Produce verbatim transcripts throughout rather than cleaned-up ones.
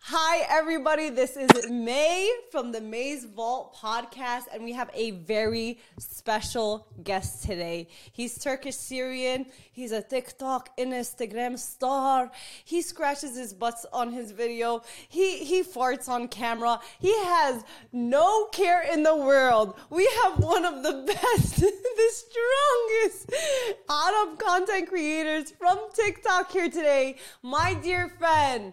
Hi, everybody. This is May from the May's Vault podcast, and we have a very special guest today. He's Turkish Syrian. He's a TikTok, Instagram star. He scratches his butts on his video. He he farts on camera. He has no care in the world. We have one of the best, the strongest Arab content creators from TikTok here today. My dear friend,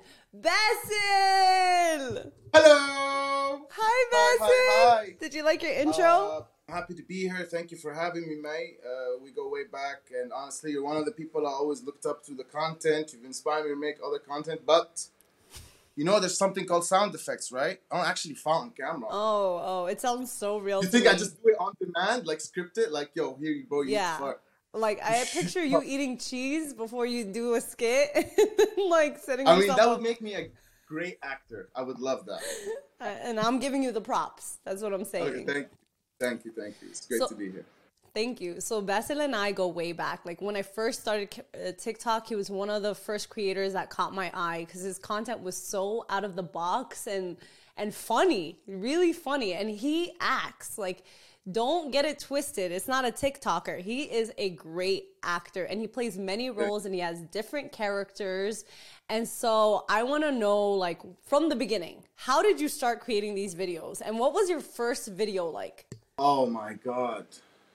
Basil! Hello! Hi, Basil! Hi, hi, hi. Did you like your intro? Uh, happy to be here. Thank you for having me, May. Uh, we go way back, and honestly, you're one of the people I always looked up to the content. You've inspired me to make other content, but you know there's something called sound effects, right? I don't actually fart on camera. Oh, oh, it sounds so real You to think me. I just do it on demand, like scripted? Like, yo, here you go, you Yeah. fart. Like, I picture you eating cheese before you do a skit. Like, setting I mean, yourself that up. would make me a great actor. I would love that. Uh, And I'm giving you the props. That's what I'm saying. Okay, thank you. Thank you, thank you. It's great So- to be here. Thank you. So Basil and I go way back. Like when I first started uh, TikTok, he was one of the first creators that caught my eye because his content was so out of the box and and funny, really funny. And he acts like, don't get it twisted. It's not a TikToker. He is a great actor and he plays many roles and he has different characters. And so I want to know, like, from the beginning, how did you start creating these videos? And what was your first video like? Oh my god.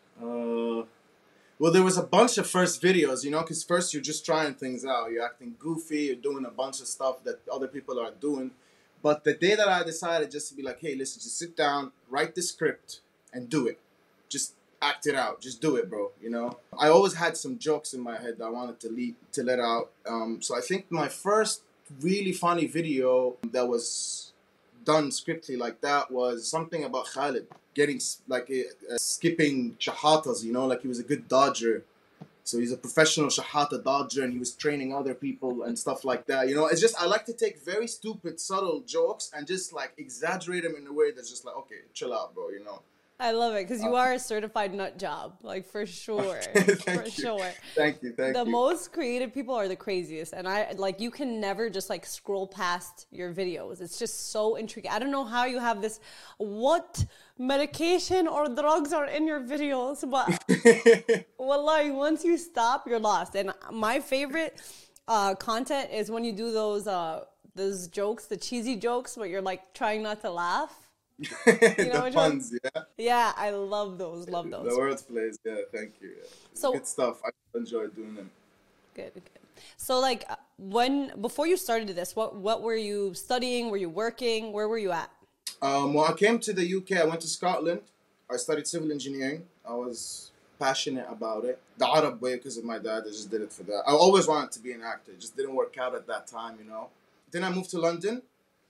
Uh, well, there was a bunch of first videos, you know, because first you're just trying things out. You're acting goofy. You're doing a bunch of stuff that other people are doing. But the day that I decided just to be like, hey, listen, just sit down, write the script, and do it. Just act it out. Just do it, bro. You know, I always had some jokes in my head that I wanted to lead, to let out. Um, so I think my first really funny video that was done scriptly like that was something about Khalid getting like a, a skipping shahatas, you know, like he was a good dodger. So he's a professional shahata dodger and he was training other people and stuff like that. You know, it's just, I like to take very stupid, subtle jokes and just like exaggerate them in a way that's just like, okay, chill out, bro, you know. I love it because you are a certified nut job, like for sure, Thank for you. sure. Thank you, thank The you. most creative people are the craziest, and I like you can never just like scroll past your videos. It's just so intriguing. I don't know how you have this. What medication or drugs are in your videos? But wallahi, once you stop, you're lost. And my favorite uh, content is when you do those uh, those jokes, the cheesy jokes, where you're like trying not to laugh. You know The which puns, yeah. Yeah, I love those. Love those. The word plays, yeah, thank you. Yeah. It's So- good stuff. I enjoy doing them. Good, good. So, like, uh, when before you started this, what what were you studying? Were you working? Where were you at? Um, well, I came to the U K. I went to Scotland. I studied civil engineering. I was passionate about it. The Arab way, because of my dad, I just did it for that. I always wanted to be an actor. It just didn't work out at that time, you know. Then I moved to London.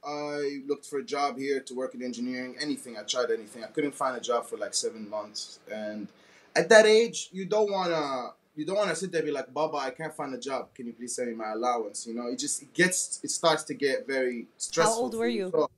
I looked for a job here to work in engineering. Anything. I tried anything. I couldn't find a job for like seven months. And at that age, you don't wanna you don't wanna sit there and be like, Baba, I can't find a job. Can you please send me my allowance? You know, it just it gets it starts to get very stressful. How old for were you? So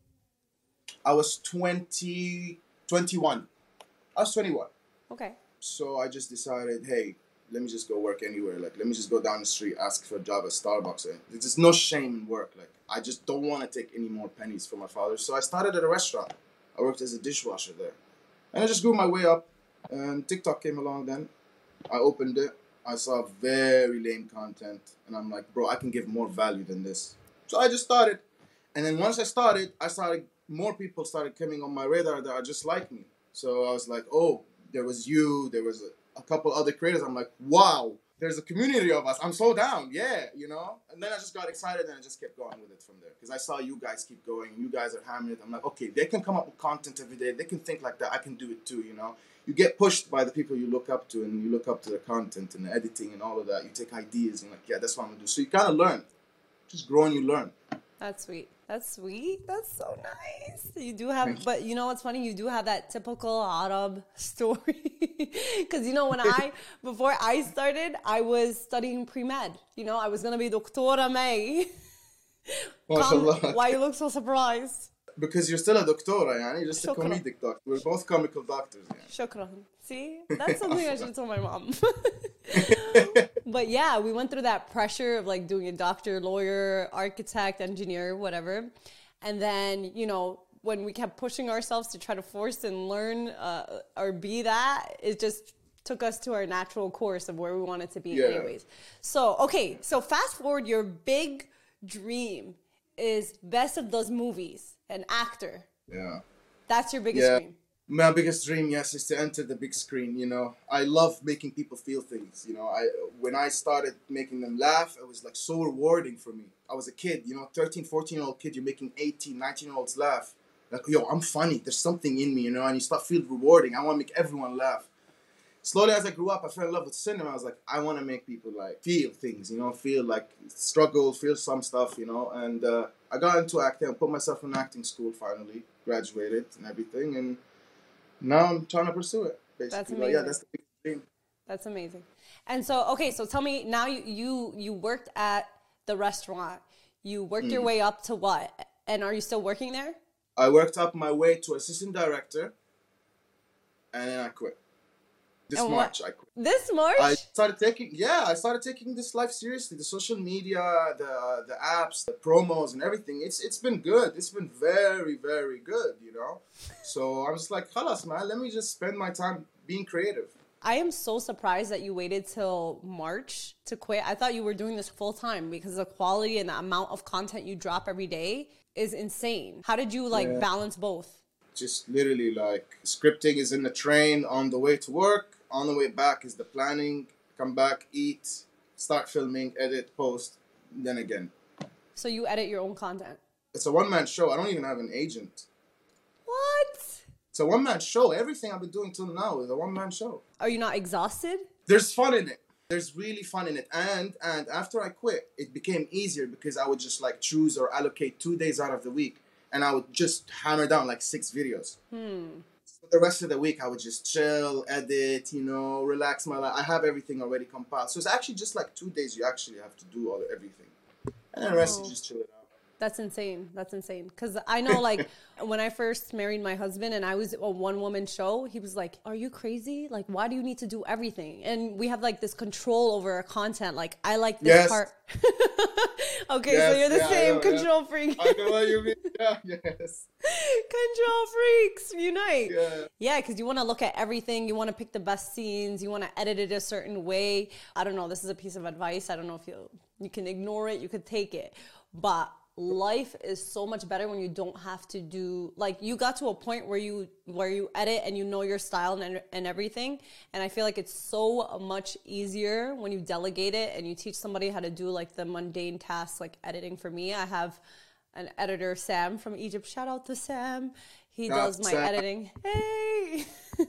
I was twenty, twenty-one. I was twenty-one. Okay. So I just decided, hey, let me just go work anywhere. Like, let me just go down the street, ask for a job at Starbucks. And there's just no shame in work. Like, I just don't want to take any more pennies from my father. So I started at a restaurant. I worked as a dishwasher there. And I just grew my way up. And TikTok came along then. I opened it. I saw very lame content. And I'm like, bro, I can give more value than this. So I just started. And then once I started, I started, more people started coming on my radar that are just like me. So I was like, oh, there was you, there was a, a couple other creators. I'm like, wow, there's a community of us. I'm so down, yeah, you know? And then I just got excited and I just kept going with it from there. Because I saw you guys keep going, you guys are hammering it. I'm like, okay, they can come up with content every day. They can think like that. I can do it too, you know? You get pushed by the people you look up to and you look up to the content and the editing and all of that. You take ideas and like, yeah, that's what I'm going to do. So you kind of learn. Just grow and you learn. That's sweet. That's sweet. That's so nice. You do have, but you know what's funny? You do have that typical Arab story. Because, you know, when I, before I started, I was studying pre-med. You know, I was going to be Doctora May. MashaAllah. Why you look so surprised? Because you're still a doctora, yani. You're just a Shukran. comedic doctor. We're both comical doctors, yani. Shukran. See? That's something I should tell my mom. But yeah, we went through that pressure of like doing a doctor, lawyer, architect, engineer, whatever. And then, you know, when we kept pushing ourselves to try to force and learn uh, or be that, it just took us to our natural course of where we wanted to be Yeah. anyways. So, okay, so fast forward, your big dream is best of those movies, an actor. Yeah. That's your biggest Yeah. dream. My biggest dream, yes, is to enter the big screen. You know, I love making people feel things. You know, I when I started making them laugh, it was like so rewarding for me. I was a kid, you know, thirteen, fourteen year old kid. You're making eighteen, nineteen year olds laugh. Like, yo, I'm funny. There's something in me, you know, and you start feeling rewarding. I want to make everyone laugh. Slowly, as I grew up, I fell in love with cinema. I was like, I want to make people like feel things, you know, feel like struggle, feel some stuff, you know. And uh, I got into acting. I put myself in acting school. Finally, graduated and everything, and now I'm trying to pursue it. Basically, That's like, amazing. yeah, that's the big dream. That's amazing. And so, okay, so tell me now you you, you worked at the restaurant. You worked Mm. your way up to what? And are you still working there? I worked up my way to assistant director, and then I quit. This And what- March, I quit. This March? I started taking, yeah, I started taking this life seriously. The social media, the the apps, the promos, and everything. It's it's been good. It's been very very good, you know. So I'm just like, halas, man. Let me just spend my time being creative. I am so surprised that you waited till March to quit. I thought you were doing this full time because the quality and the amount of content you drop every day is insane. How did you like Yeah. balance both? Just literally like scripting is in the train on the way to work. On the way back is the planning. Come back, eat, start filming, edit, post, then again. So you edit your own content. It's a one man show. I don't even have an agent. What? It's a one man show. Everything I've been doing till now is a one man show. Are you not exhausted? There's fun in it. There's really fun in it. And and after I quit, it became easier because I would just like choose or allocate two days out of the week, and I would just hammer down like six videos. Hmm. For the rest of the week, I would just chill, edit, you know, relax my life. I have everything already compiled. So it's actually just like two days you actually have to do all everything. And then the rest Oh. you just chill it out. That's insane. That's insane. Because I know, like, when I first married my husband and I was a one woman show, he was like, are you crazy? Like, why do you need to do everything? And we have like this control over our content. Like, I like this Yes. part. Okay, so Yes, you're the yeah, I same know, yeah. control freak. I know what you mean. Yeah, yes. Control freaks unite. Yeah. Yeah, because you want to look at everything. You want to pick the best scenes. You want to edit it a certain way. I don't know. This is a piece of advice. I don't know if you you can ignore it. You could take it. But life is so much better when you don't have to do, like, you got to a point where you where you edit and you know your style and, and everything. And I feel like it's so much easier when you delegate it and you teach somebody how to do like the mundane tasks, like editing. For me, I have an editor, Sam from Egypt. Shout out to Sam. He Shout out does to my Sam. editing. Hey.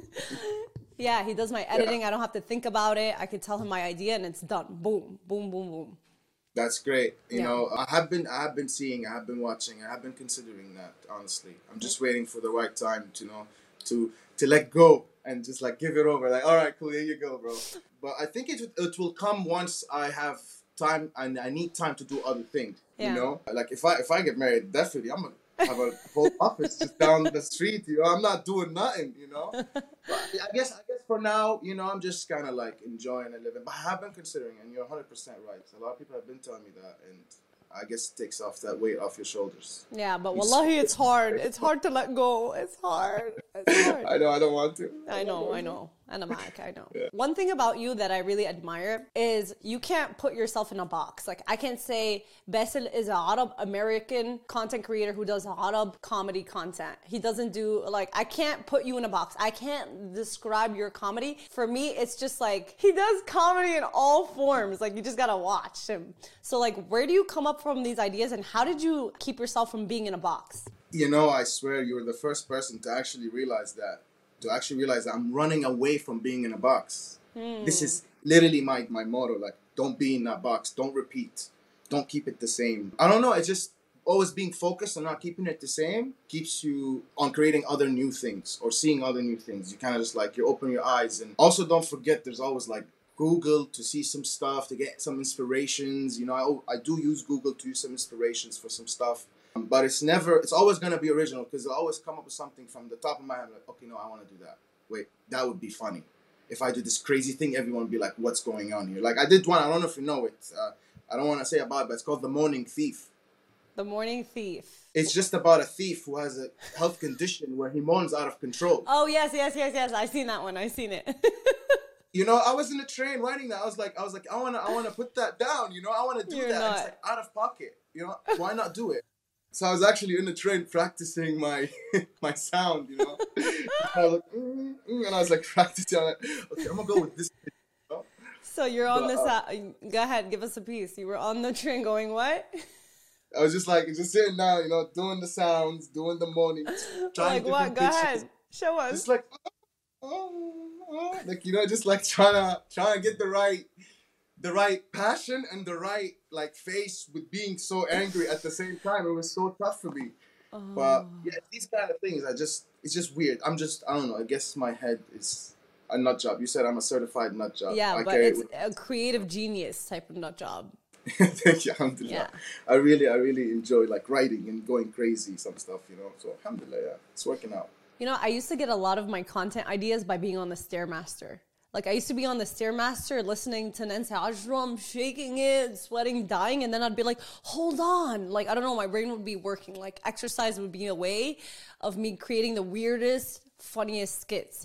Yeah, he does my editing. I don't have to think about it. I can tell him my idea and it's done. Boom, boom, boom, boom. That's great. You Yeah. know, I have been, I have been seeing, I have been watching, I have been considering that. Honestly, I'm just waiting for the right time to you know, to to let go and just like give it over. Like, all right, cool, here you go, bro. But I think it it will come once I have time and I need time to do other things. Yeah. You know, like if I if I get married, definitely I'm gonna have a whole office just down the street. You know, I'm not doing nothing. You know, but I guess I guess for now, you know, I'm just kind of like enjoying and living. But I have been considering, and you're one hundred percent right. A lot of people have been telling me that, and I guess it takes off that weight off your shoulders. Yeah, but wallahi, it's hard. It's hard to let go. It's hard. It's hard. I know I don't want to. I know, I know. And I'm like, I know. Yeah. One thing about you that I really admire is you can't put yourself in a box. Like, I can't say Basil is a Arab American content creator who does Arab comedy content. He doesn't do, like, I can't put you in a box. I can't describe your comedy. For me, it's just like, he does comedy in all forms. Like, you just gotta watch him. So, like, where do you come up from these ideas and how did you keep yourself from being in a box? You know, I swear you were the first person to actually realize that. To actually realize that I'm running away from being in a box. This is literally my, my motto. Like, don't be in that box. Don't repeat. Don't keep it the same. I don't know. It's just always being focused on not keeping it the same keeps you on creating other new things or seeing other new things. You kind of just like, you open your eyes. And also don't forget there's always like Google to see some stuff, to get some inspirations. You know, I, I do use Google to use some inspirations for some stuff. Um, but it's never, it's always going to be original because I'll always come up with something from the top of my head. Like, okay, no, I want to do that. Wait, that would be funny. if I do this crazy thing, everyone would be like, what's going on here? Like I did one, I don't know if you know it. Uh, I don't want to say about it, but it's called The Morning Thief. The Morning Thief. It's just about a thief who has a health condition where he mourns out of control. Oh, yes, yes, yes, yes. I've seen that one. I've seen it. You know, I was in the train writing that. I was like, I was like, I wanna, I wanna put that down. You know, I wanna do You're that. not. It's like out of pocket. You know, why not do it? So I was actually in the train practicing my my sound. You know, I was like, mm, mm, and I was like practicing. I'm like, okay, I'm gonna go with this. You know? So you're on But, this. uh, Uh, go ahead, give us a piece. You were on the train going what? I was just like, just sitting down, you know, doing the sounds, doing the morning, trying Like what? different Go pitches. ahead. Show us. Just like, oh, oh, like you know, just like trying to trying to get the right, the right passion and the right like face with being so angry at the same time. It was so tough for me. Oh. But yeah, these kind of things, I just, it's just weird. I'm just, I don't know. I guess my head is a nut job. You said I'm a certified nut job. Yeah, I but carry it it's with- a creative genius type of nut job. Thank you, alhamdulillah. Yeah. I really, I really enjoy like writing and going crazy, some stuff, you know. So alhamdulillah, yeah, it's working out. You know, I used to get a lot of my content ideas by being on the Stairmaster. Like, I used to be on the Stairmaster listening to Nancy Ajram, shaking it, sweating, dying, and then I'd be like, hold on. Like, I don't know, my brain would be working. Like, exercise would be a way of me creating the weirdest, funniest skits.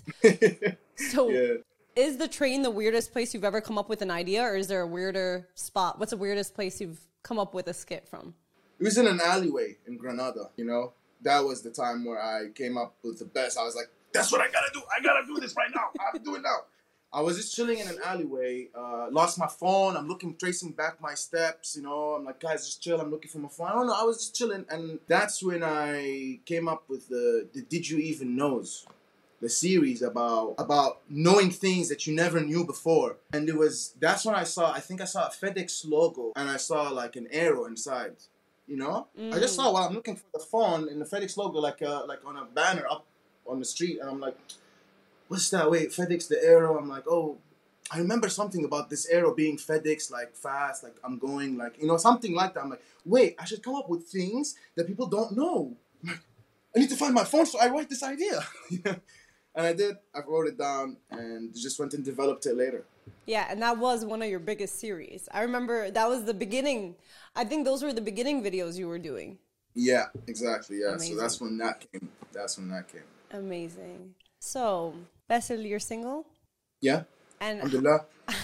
So, Yeah. is the train the weirdest place you've ever come up with an idea, or is there a weirder spot? What's the weirdest place you've come up with a skit from? It was in an alleyway in Granada, you know. That was the time where I came up with the best. I was like, that's what I gotta do. I gotta do this right now. I have to do it now. I was just chilling in an alleyway, uh, lost my phone. I'm looking, tracing back my steps, you know. I'm like, guys, just chill. I'm looking for my phone. I don't know. I was just chilling. And that's when I came up with the, the Did You Even Knows? The series about about knowing things that you never knew before. And it was, that's when I saw, I think I saw a FedEx logo and I saw like an arrow inside, you know? Mm. I just saw while I'm looking for the phone and the FedEx logo like uh, like on a banner up on the street, and I'm like, what's that? Wait, FedEx, the arrow. I'm like, oh, I remember something about this arrow being FedEx, like fast, like I'm going, like, you know, something like that. I'm like, wait, I should come up with things that people don't know. I'm like, I need to find my phone, so I write this idea. And I did. I wrote it down and just went and developed it later. Yeah, and that was one of your biggest series. I remember that was the beginning. I think those were the beginning videos you were doing. Yeah, exactly. Yeah, Amazing. so that's when that came. That's when that came. Amazing. So, Basil, you're single? Yeah. And Alhamdulillah.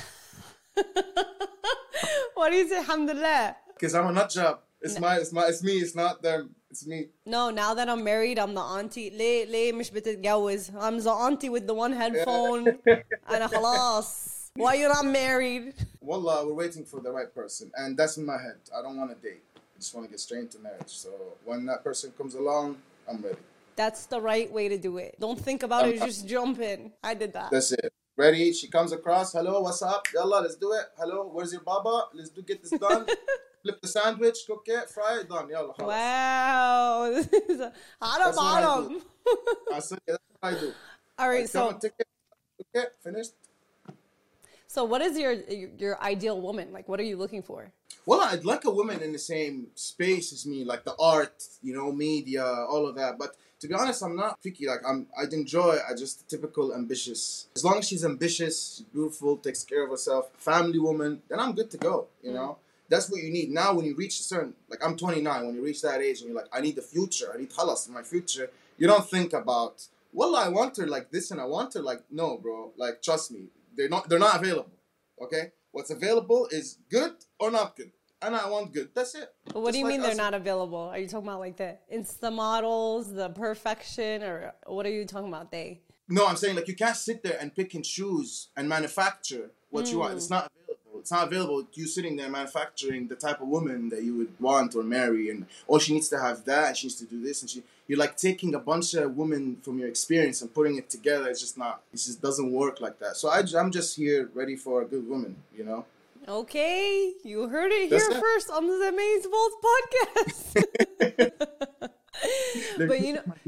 why do you say alhamdulillah? Because I'm a nut job. It's my, it's my, it's me. It's not them. It's me. No, now that I'm married, I'm the auntie. ليه ليه مش بتتجوز? I'm the auntie with the one headphone. أنا خلاص. Why you not married? Wallah, we're waiting for the right person. And that's in my head. I don't want to date. I just want to get straight into marriage. So when that person comes along, I'm ready. That's the right way to do it. Don't think about it, just jump in. I did that. That's it. Ready? She comes across. Hello, what's up? Yalla, let's do it. Hello, where's your baba? Let's do get this done. Flip the sandwich, cook it, fry it, done. Yalla, khalas. Wow. Out of That's what I bottom. I said, that's what I do. All right, I come so and take it, cook it, finished. so what is your your ideal woman? Like, what are you looking for? Well, I'd like a woman in the same space as me, like the art, you know, media, all of that. But to be honest, I'm not picky. Like I'm, I'd enjoy. I just typical ambitious. As long as she's ambitious, she's beautiful, takes care of herself, family woman, then I'm good to go. You know, that's what you need. Now, when you reach a certain, like I'm twenty-nine, when you reach that age and you're like, I need the future. I need halas in my future. You don't think about, well, I want her like this and I want her like, no, bro. Like, trust me, they're not. They're not available. Okay, what's available is good or not good. And I want good. That's it. But what Just do you like mean they're us. not available? Are you talking about like the Insta models, the perfection, or what are you talking about? They. No, I'm saying like you can't sit there and pick and choose and manufacture what you want. It's not available. It's not available. You sitting there manufacturing the type of woman that you would want or marry, and oh, she needs to have that, and she needs to do this, and she. You're like taking a bunch of women from your experience and putting it together. It's just not. It just doesn't work like that. So I, I'm just here ready for a good woman. You know. Okay, you heard it That's here it. first on the Amaze Vault podcast. But you know, Yeah, one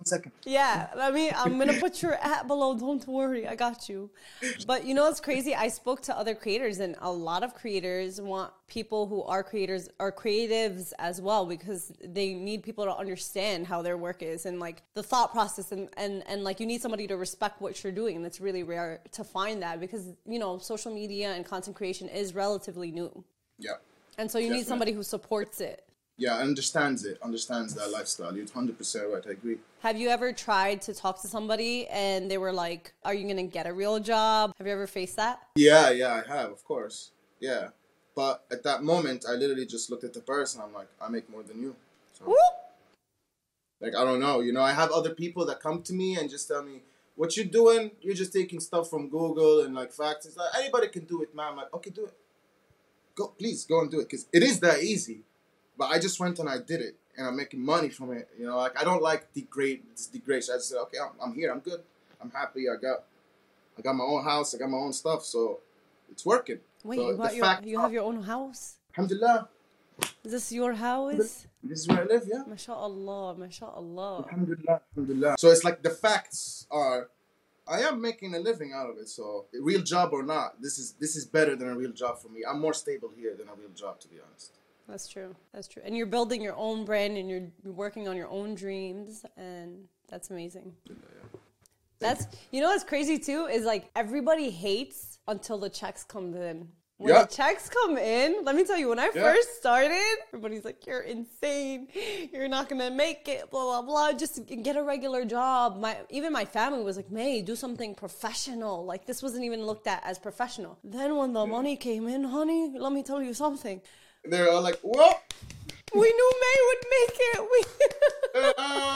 second. Yeah, I mean, I'm going to put your at below. Don't worry. I got you. But you know what's crazy? I spoke to other creators, and a lot of creators want people who are creators or creatives as well, because they need people to understand how their work is and like the thought process, and, and, and like you need somebody to respect what you're doing. And it's really rare to find that because, you know, social media and content creation is relatively new. Yeah. And so you Definitely. need somebody who supports it. Yeah, understands it, understands that lifestyle. You're one hundred percent right. I agree. Have you ever tried to talk to somebody and they were like, are you going to get a real job? Have you ever faced that? Yeah, yeah, I have, of course. Yeah. But at that moment, I literally just looked at the person. I'm like, I make more than you. So, Woo! like, I don't know. You know, I have other people that come to me and just tell me, what you're doing, you're just taking stuff from Google and like facts. It's like, anybody can do it, man. I'm like, okay, do it. Go, please, go and do it. Because it is that easy. But I just went and I did it, and I'm making money from it. You know, like I don't like degrade, this degrade. So I just said, okay, I'm, I'm here, I'm good, I'm happy. I got, I got my own house, I got my own stuff, so it's working. Wait, so you, got your, fact, you have your own house? Alhamdulillah. Is this your house? This is where I live, yeah. MashaAllah, MashaAllah. Alhamdulillah, Alhamdulillah. So it's like the facts are, I am making a living out of it. So a real job or not, this is this is better than a real job for me. I'm more stable here than a real job, to be honest. That's true. That's true. And you're building your own brand and you're, you're working on your own dreams, and that's amazing. Yeah. That's, you know what's crazy too is like everybody hates until the checks come in. When Yeah. the checks come in, let me tell you, when I Yeah. first started, everybody's like, you're insane. You're not going to make it, blah, blah, blah. Just get a regular job. My Even my family was like, May, do something professional. Like this wasn't even looked at as professional. Then when the money came in, honey, let me tell you something. They're all like, whoa! We knew May would make it.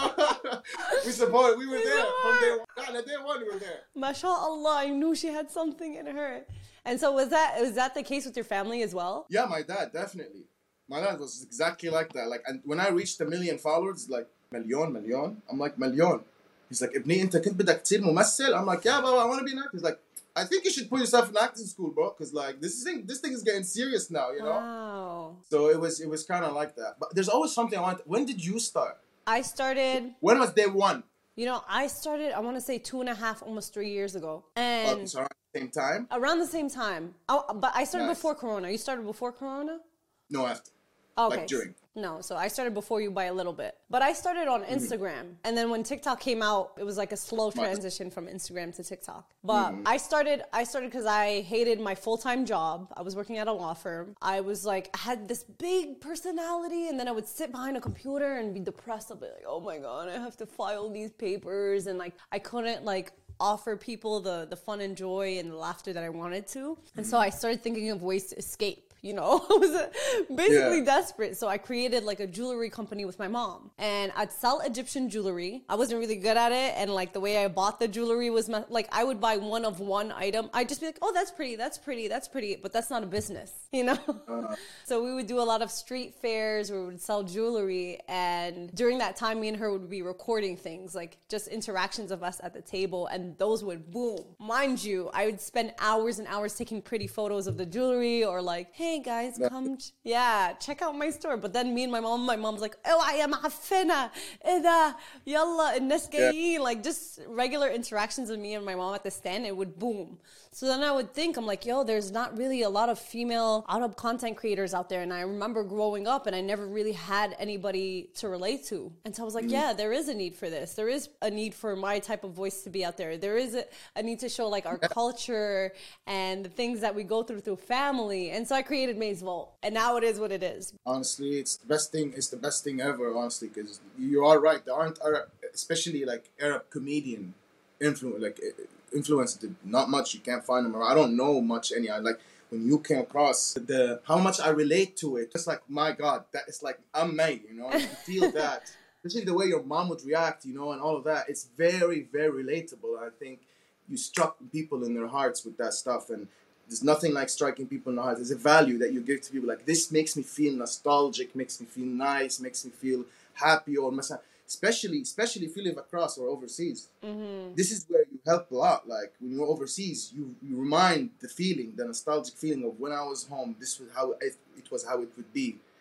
We we support. We were We there from support. day one. Yeah, day one we were there. MashaAllah, I knew she had something in her. And so was that was that the case with your family as well? Yeah, my dad definitely. My dad was exactly like that. Like, and when I reached a million followers, like million, million. I'm like million. He's like, ابني أنت كنت بدك تصير ممثل? I'm like, yeah, bro, I want to be an actor. He's like, I think you should put yourself in acting school, bro, because like this thing, this thing is getting serious now, you know. Wow. So it was, it was kind of like that. But there's always something I want. When did you start? I started, When was day one? you know, I started, I want to say two and a half, almost three years ago. Oh, And so around the same time? around the same time. Oh, but I started Nice. before Corona. You started before Corona? No, after. Okay. Like during. No, so I started before you by a little bit. But I started on Instagram. And then when TikTok came out, it was like a slow transition from Instagram to TikTok. But I started I started because I hated my full-time job. I was working at a law firm. I was like, I had this big personality, and then I would sit behind a computer and be depressed. I'd be like, oh my God, I have to file these papers. And like, I couldn't like offer people the, the fun and joy and the laughter that I wanted to. And so I started thinking of ways to escape. You know, I was uh, basically Yeah. desperate. So I created like a jewelry company with my mom, and I'd sell Egyptian jewelry. I wasn't really good at it. And like the way I bought the jewelry was my, like, I would buy one of one item. I'd just be like, oh, that's pretty. That's pretty. That's pretty. But that's not a business, you know? Uh, So we would do a lot of street fairs where we would sell jewelry. And during that time, me and her would be recording things, like just interactions of us at the table. And those would boom. Mind you, I would spend hours and hours taking pretty photos of the jewelry, or like, hey guys, come, ch- yeah, check out my store. But then me and my mom, my mom's like, oh, I am معفنة. إذا يلا الناس جايين. Like just regular interactions of me and my mom at the stand, it would boom. So then I would think, I'm like, yo, there's not really a lot of female Arab content creators out there. And I remember growing up and I never really had anybody to relate to. And so I was like, yeah, there is a need for this. There is a need for my type of voice to be out there. There is a, a need to show like our culture and the things that we go through through family. And so I created Maze Vault. And now it is what it is. honestly, it's the best thing. It's the best thing ever, honestly, because you are right. There aren't Arab, especially like Arab comedian influence, like influence. Not much. You can't find them around. I don't know much any. I like when you came across the how much I relate to it. It's like, my God, that is like I'm made. You know, you can feel that. Especially the way your mom would react, you know, and all of that. It's very, very relatable. I think you struck people in their hearts with that stuff, and there's nothing like striking people in the heart. There's a value that you give to people. Like, this makes me feel nostalgic, makes me feel nice, makes me feel happy, or especially, especially if you live across or overseas. Mm-hmm. This is where you help a lot. Like, when you're overseas, you, you remind the feeling, the nostalgic feeling of when I was home, this was how it, it was how it would be.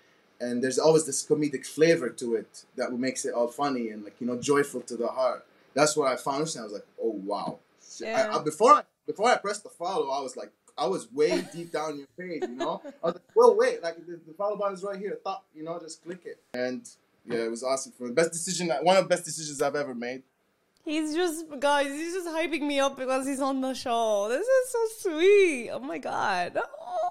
and there's always this comedic flavor to it that makes it all funny and like, you know, joyful to the heart. That's what I found. And I was like, oh wow. Yeah. I, I, before I before I pressed the follow, I was like, I was way deep down your page, you know. I was like, well, wait, like the, the follow button is right here. Thought, you know, just click it. And yeah, it was awesome for me. Best decision, one of the best decisions I've ever made. He's just, guys, he's just hyping me up because he's on the show. This is so sweet. Oh my God. Oh.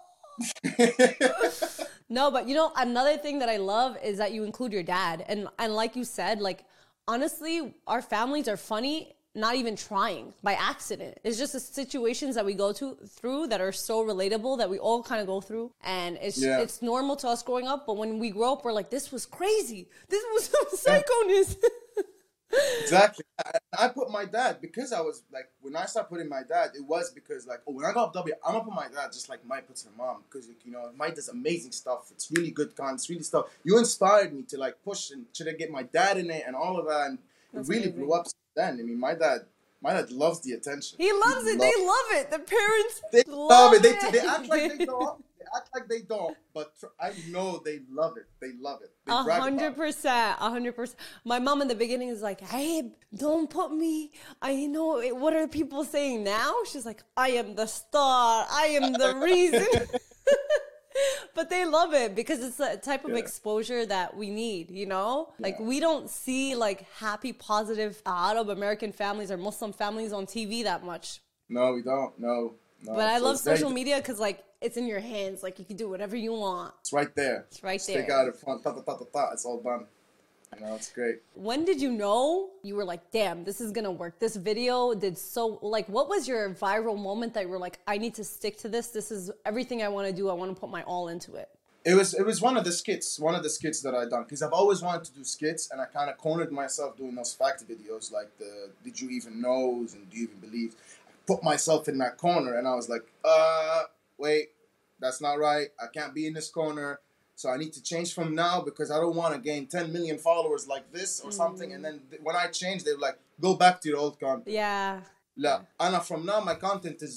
No, but you know, another thing that I love is that you include your dad. And, and like you said, like, honestly, our families are funny, not even trying, by accident. It's just the situations that we go to through that are so relatable that we all kind of go through. And it's yeah. it's normal to us growing up. But when we grow up, we're like, this was crazy. This was some psychoness. Exactly. I, I put my dad, because I was like, when I started putting my dad, it was because like, oh, when I got up W, I'm gonna put my dad just like Mike puts her mom, because like, you know, Mike does amazing stuff. It's really good content. It's really stuff. You inspired me to like push and try to get my dad in it and all of that, and That's it really amazing. Blew up then. I mean, my dad, my dad loves the attention. He loves he it. Loves they love it. The parents they love, love it. it. They, they act like they don't. They act like they don't, but I know they love it. They love it. A hundred percent, a hundred percent. My mom in the beginning is like, "Hey, don't put me. I know it. What are people saying now?" She's like, "I am the star. I am the reason." But they love it because it's a type of yeah. exposure that we need, you know? Like, yeah. we don't see, like, happy, positive Arab American families or Muslim families on T V that much. No, we don't. No, no. But I so love social media because, like, it's in your hands. Like, you can do whatever you want. It's right there. It's right Just there. Stick out in front. Ta, ta, ta, ta, ta. It's all done. You know, it's great. When did you know you were like, damn, this is going to work? This video did so, like, what was your viral moment that you were like, I need to stick to this. This is everything I want to do. I want to put my all into it. It was it was one of the skits, one of the skits that I done. Because I've always wanted to do skits, and I kind of cornered myself doing those fact videos, like the, did you even know, and do you even believe? I put myself in that corner, and I was like, uh, wait, that's not right. I can't be in this corner. So I need to change from now because I don't want to gain ten million followers like this or mm. something. And then th- when I change, they were like, go back to your old content. Yeah. La. And from now, my content is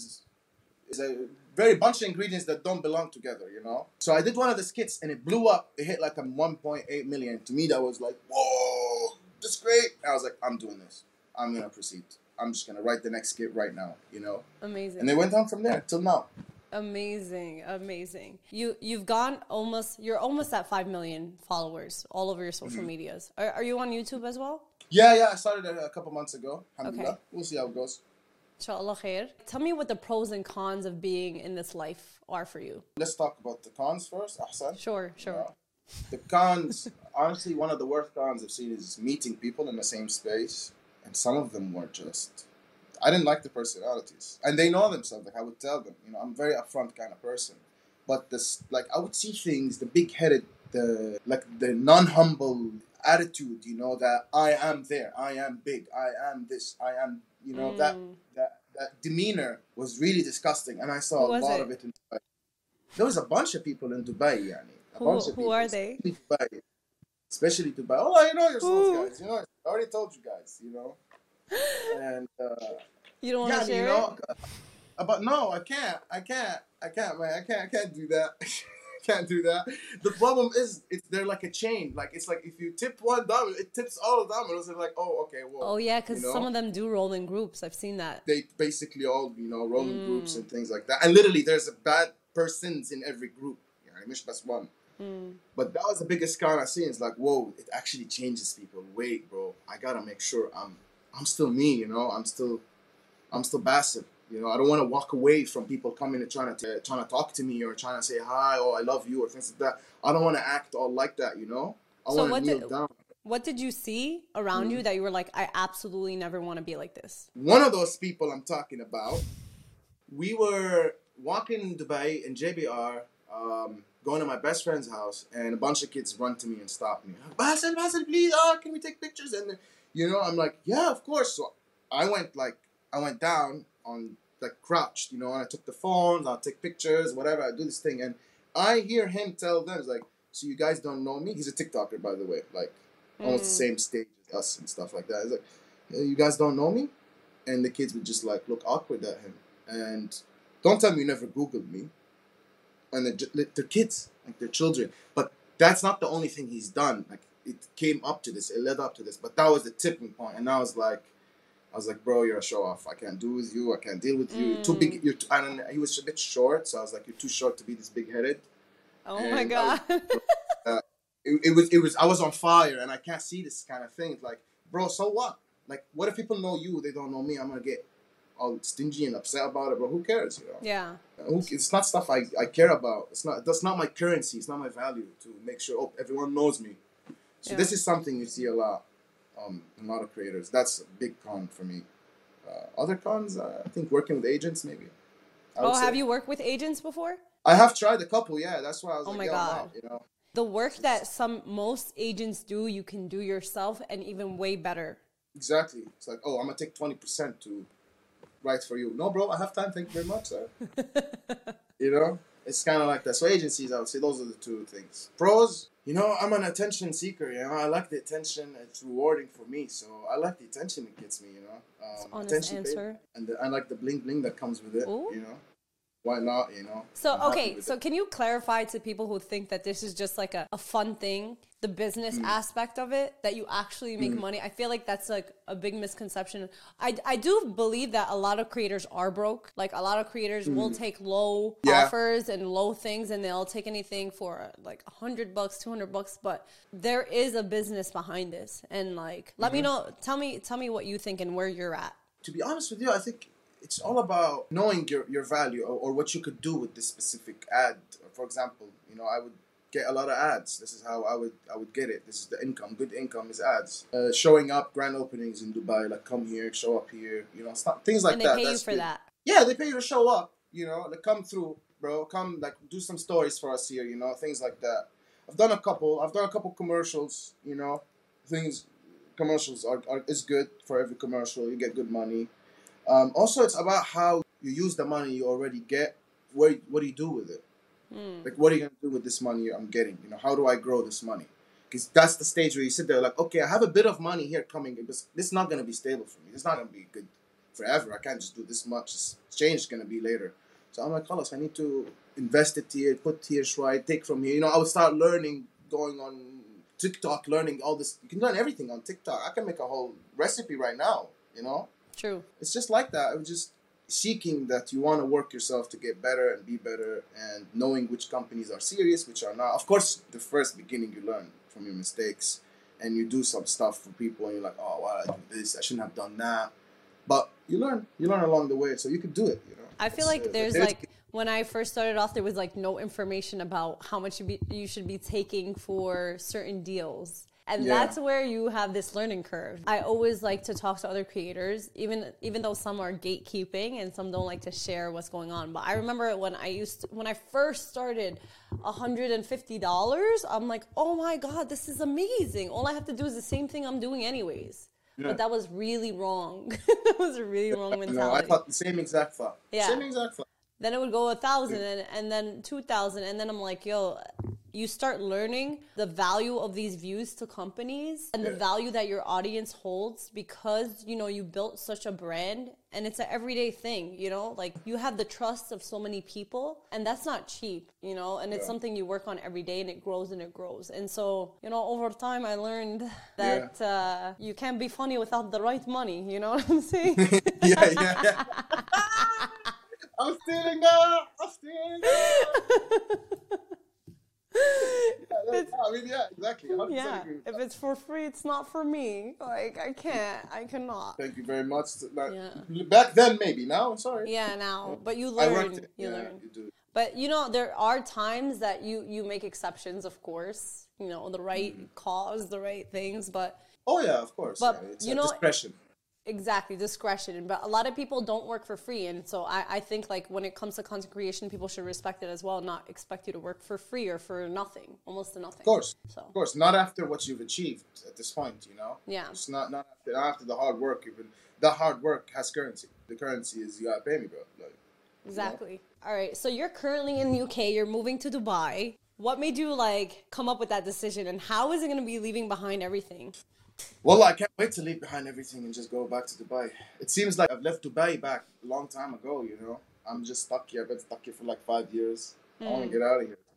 is a very bunch of ingredients that don't belong together, you know? So I did one of the skits and it blew up. It hit like a one point eight million. To me, that was like, whoa, that's great. I was like, I'm doing this. I'm going to proceed. I'm just going to write the next skit right now, you know? Amazing. And they went on from there till now. Amazing, amazing. You you've gone almost. You're almost at five million followers all over your social mm-hmm. medias. Are, are you on YouTube as well? Yeah, yeah. I started a, a couple months ago. Alhamdulillah. Okay. We'll see how it goes. Inshallah khair. Tell me what the pros and cons of being in this life are for you. Let's talk about the cons first. Ahsan. Sure, sure. Yeah. The cons. Honestly, one of the worst cons I've seen is meeting people in the same space, and some of them were just. I didn't like the personalities, and they know themselves. Like I would tell them, you know, I'm a very upfront kind of person. But this, like, I would see things, the big-headed, the like the non-humble attitude, you know, that I am there, I am big, I am this, I am, you know, mm. that that that demeanor was really disgusting, and I saw who a lot it? of it in Dubai. There was a bunch of people in Dubai, yani. A who bunch of who people, are they? Dubai, especially Dubai. Oh, you know yourselves, Ooh. guys. You know, I already told you guys. You know, and. Uh, You don't want to yeah, share you know, it? But no, I can't. I can't. I can't, man. I can't. I can't do that. Can't do that. The problem is, it's they're like a chain. Like it's like if you tip one domino, it tips all the dominoes. They're like, oh, okay, well. Oh yeah, because you know? some of them do roll in groups. I've seen that. They basically all, you know, roll in mm. groups and things like that. And literally, there's a bad persons in every group. You know, I wish that's one. Mm. But that was the biggest con I seen. It's like, whoa, it actually changes people. Wait, bro, I gotta make sure I'm, I'm still me. You know, I'm still. I'm still passive, you know. I don't want to walk away from people coming and trying to trying to talk to me or trying to say hi or I love you or things like that. I don't want to act all like that, you know. I so want to kneel did, down. What did you see around mm-hmm. you that you were like, I absolutely never want to be like this? One of those people I'm talking about. We were walking in Dubai in J B R, um, going to my best friend's house, and a bunch of kids run to me and stop me. Basil, Basil, please, oh, can we take pictures? And you know, I'm like, yeah, of course. So I went like. I went down on, like, crouched, you know, and I took the phones, I'll take pictures, whatever, I do this thing, and I hear him tell them, it's like, so you guys don't know me? He's a TikToker, by the way, like, mm. almost the same stage as us and stuff like that. He's like, you guys don't know me? And the kids would just, like, look awkward at him, and don't tell me you never Googled me. And they're, they're kids, like, they're children, but that's not the only thing he's done. Like, it came up to this, it led up to this, but that was the tipping point. And I was like, I was like, bro, you're a show off. I can't do with you. I can't deal with you. Mm. You're too big. You're too, and he was a bit short, so I was like, you're too short to be this big headed. Oh And my God. I was, uh, it, it was, it was, I was on fire, and I can't see this kind of thing. Like, bro, so what? Like, what if people know you, they don't know me? I'm gonna get all stingy and upset about it, bro. Who cares, you know? Yeah. Who, it's not stuff I, I care about. It's not. That's not my currency. It's not my value to make sure oh everyone knows me. So Yeah. this is something you see a lot, um, in a lot of creators. That's a big con for me. Uh, other cons, uh, I think working with agents maybe. I would Oh, have say. you worked with agents before? I have tried a couple. Yeah, that's why I was Oh like, my yo, God. wow, you know. The work that some most agents do, you can do yourself and even way better. Exactly. It's like, oh, I'm gonna take twenty percent to write for you. No, bro, I have time. Thank you very much, sir. You know, it's kind of like that. So agencies, I would say those are the two things. Pros, you know, I'm an attention seeker. You know, I like the attention. It's rewarding for me. So I like the attention it gets me. You know, um, Honest attention, answer. babe. And the, I like the bling bling that comes with it. Ooh. You know, why not? You know. So, I'm happy okay, with so it. can you clarify to people who think that this is just like a, a fun thing, the business Mm. aspect of it, that you actually make money? I feel like that's like a big misconception. I, I do believe that a lot of creators are broke. Like a lot of creators will take low Yeah. offers and low things and they'll take anything for like a hundred bucks, two hundred bucks, but there is a business behind this. And like, let me know, tell me, tell me what you think and where you're at. To be honest with you, I think it's all about knowing your, your value or, or what you could do with this specific ad. For example, you know, I would get a lot of ads. This is how I would I would get it. This is the income. Good income is ads. Uh, showing up grand openings in Dubai, like come here, show up here. You know, stuff, things like And they that. pay you That's for good. that. Yeah, they pay you to show up. You know, like come through, bro. Come like do some stories for us here. You know, things like that. I've done a couple. I've done a couple commercials. You know, things commercials are, are is good for every commercial. You get good money. Um, also, it's about how you use the money you already get. Where what do you do with it? Mm. Like, what are you gonna do with this money I'm getting? You know, how do I grow this money? Because that's the stage where you sit there like, okay, I have a bit of money here coming, but this is not gonna be stable for me. It's not gonna be good forever. I can't just do this much. It's change is gonna be later. So I'm like, Carlos, I need to invest it here, put here, right, take from here. You know, I would start learning, going on TikTok, learning all this. You can learn everything on TikTok. I can make a whole recipe right now. You know, True. it's just like that. I was just seeking that you want to work yourself to get better and be better, and knowing which companies are serious, which are not. Of course, the first beginning you learn from your mistakes, and you do some stuff for people, and you're like, oh, why did I do this? I shouldn't have done that. But you learn, you learn along the way, so you could do it. You know. I feel It's, like uh, there's like, when I first started off, there was like no information about how much you, be, you should be taking for certain deals. And Yeah. that's where you have this learning curve. I always like to talk to other creators, even even though some are gatekeeping and some don't like to share what's going on. But I remember when I used to, when I first started one hundred fifty dollars, I'm like, oh my God, this is amazing. All I have to do is the same thing I'm doing anyways. Yeah. But that was really wrong. That was a really wrong No, I mentality. thought the same exact thought. Yeah. Same exact thought. Then it would go a thousand and, and then two thousand, and then I'm like, yo, you start learning the value of these views to companies and the Yeah. value that your audience holds, because you know you built such a brand and it's an everyday thing. You know, like you have the trust of so many people, and that's not cheap. You know, and it's Yeah. something you work on every day, and it grows and it grows. And so, you know, over time, I learned that uh, you can't be funny without the right money. You know what I'm saying? yeah, yeah, yeah. I'm stealing that. I'm stealing that. Yeah, that's, I mean, yeah, exactly. one hundred percent Yeah, agree with if that. it's for free, it's not for me. Like, I can't. I cannot. Thank you very much. Like, Yeah. Back then, maybe. Now, I'm sorry. Yeah, now. But you I learn. worked it. You yeah, learn. you do. But, you know, there are times that you, you make exceptions, of course. You know, the right Mm-hmm. cause, the right things. But, Oh, yeah, of course. But, yeah, it's you a know- discretion. exactly, discretion. But a lot of people don't work for free. And so I, I think, like, when it comes to content creation, people should respect it as well, not expect you to work for free or for nothing. Almost to nothing. Of course. So, Of course. Not after what you've achieved at this point, you know? yeah. It's not, not, after, not after the hard work. You've been, the hard work has currency. The currency is you gotta pay me, bro. Like, Exactly. All right. So you're currently in the U K. You're moving to Dubai. What made you like come up with that decision, and how is it going to be leaving behind everything? well, I can't wait to leave behind everything and just go back to Dubai. It seems like I've left Dubai back a long time ago, you know? I'm just stuck here. I've been stuck here for like five years. I want to get out of here, to be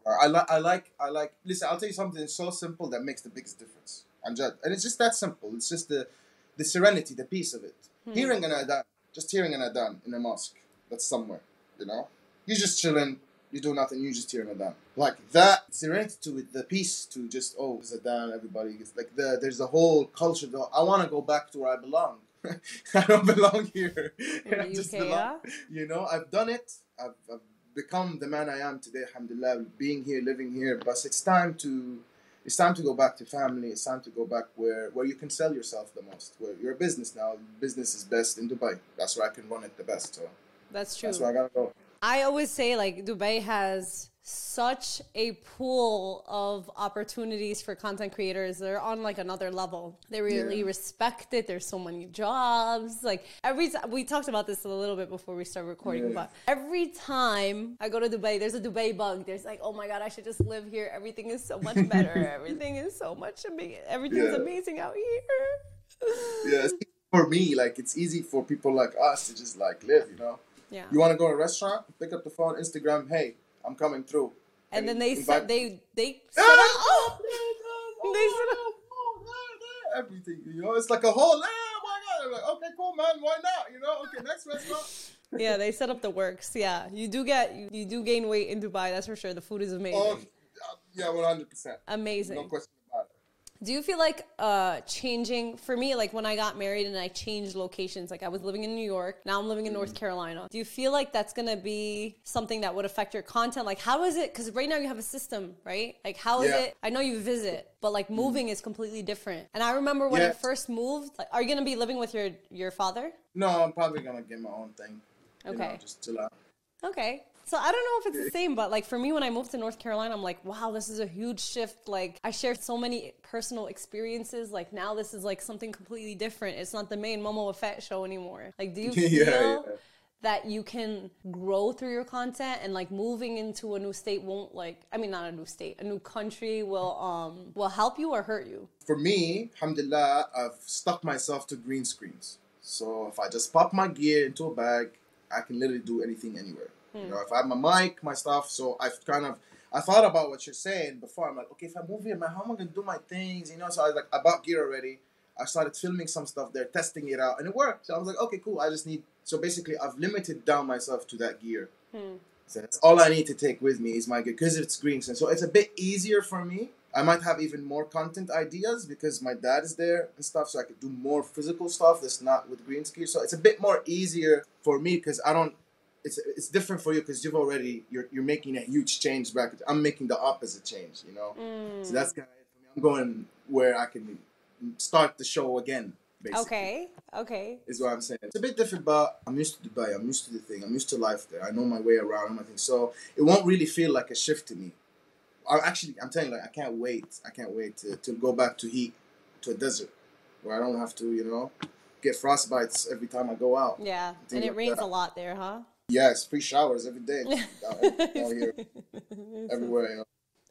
I like, I like, I like. Listen, I'll tell you something so simple that makes the biggest difference. And just, and it's just that simple. It's just the, the serenity, the peace of it. Hmm. Hearing an adhan, just hearing an adhan in a mosque that's somewhere, you know, you just chilling, you do nothing, you just hear an adhan. Like that serenity to it, the peace to just oh, there's adhan, everybody. It's like the there's a whole culture. Though I want to go back to where I belong. I don't belong here. In the U K, yeah. You know, I've done it. I've, I've become the man I am today, alhamdulillah, being here, living here. But it's time to, it's time to go back to family. It's time to go back where, where you can sell yourself the most. Where you're a business now. Business is best in Dubai. That's where I can run it the best. So that's true. That's where I gotta go. I always say like Dubai has such a pool of opportunities for content creators. They're on like another level. They really yeah. respect it. There's so many jobs. Like every time, we talked about this a little bit before we started recording, yeah. but every time I go to Dubai, there's a Dubai bug. There's like, oh my God, I should just live here. Everything is so much better. Everything is so much amazing. Everything's yeah. amazing out here. Yes, yeah, for me, like it's easy for people like us to just like live, you know? Yeah. You want to go to a restaurant, pick up the phone, Instagram, hey, I'm coming through. And, and then they set, they they set up, oh, they set up everything. You know, it's like a whole. Oh my God! I'm like, okay, cool, man. Why not? You know, okay, next restaurant. Yeah, they set up the works. Yeah, you do get you, you do gain weight in Dubai. That's for sure. The food is amazing. Oh, yeah, one hundred percent. Amazing. No question about it. Do you feel like uh, changing, for me, like when I got married and I changed locations, like I was living in New York, now I'm living in North Carolina. Do you feel like that's going to be something that would affect your content? Like how is it, because right now you have a system, right? Like how is yeah. it, I know you visit, but like moving mm. is completely different. And I remember when yeah. I first moved, like, are you going to be living with your, your father? No, I'm probably going to get my own thing. Okay. You know, just chill out. Okay. So I don't know if it's the same, but like for me, when I moved to North Carolina, I'm like, wow, this is a huge shift. Like I shared so many personal experiences. Like now this is like something completely different. It's not the main Momo Fat show anymore. Like, do you feel yeah, yeah. that you can grow through your content and like moving into a new state won't like, I mean, not a new state, a new country will, um, will help you or hurt you? For me, alhamdulillah, I've stuck myself to green screens. So if I just pop my gear into a bag, I can literally do anything anywhere. You know, if I have my mic, my stuff, so I've kind of, I thought about what you're saying before. I'm like, okay, if I move here, man, how am I going to do my things? You know, so I was like, I bought gear already. I started filming some stuff there, testing it out, and it worked. So I was like, okay, cool. I just need, so basically I've limited down myself to that gear. Hmm. So that's all I need to take with me is my gear, because it's green screen. So it's a bit easier for me. I might have even more content ideas because my dad is there and stuff, so I could do more physical stuff that's not with green screen. So it's a bit more easier for me because I don't, It's it's different for you because you've already you're you're making a huge change back. I'm making the opposite change, you know. Mm. So that's kind of it for me. I'm going where I can start the show again. Basically. Okay. Okay. Is what I'm saying. It's a bit different, but I'm used to Dubai. I'm used to the thing. I'm used to life there. I know my way around. I think so. It won't really feel like a shift to me. I actually, I'm telling you, like I can't wait. I can't wait to to go back to heat, to a desert, where I don't have to, you know, get frostbites every time I go out. Yeah, and it like rains that. a lot there, huh? Yes, free showers every day. Down, down here, everywhere. You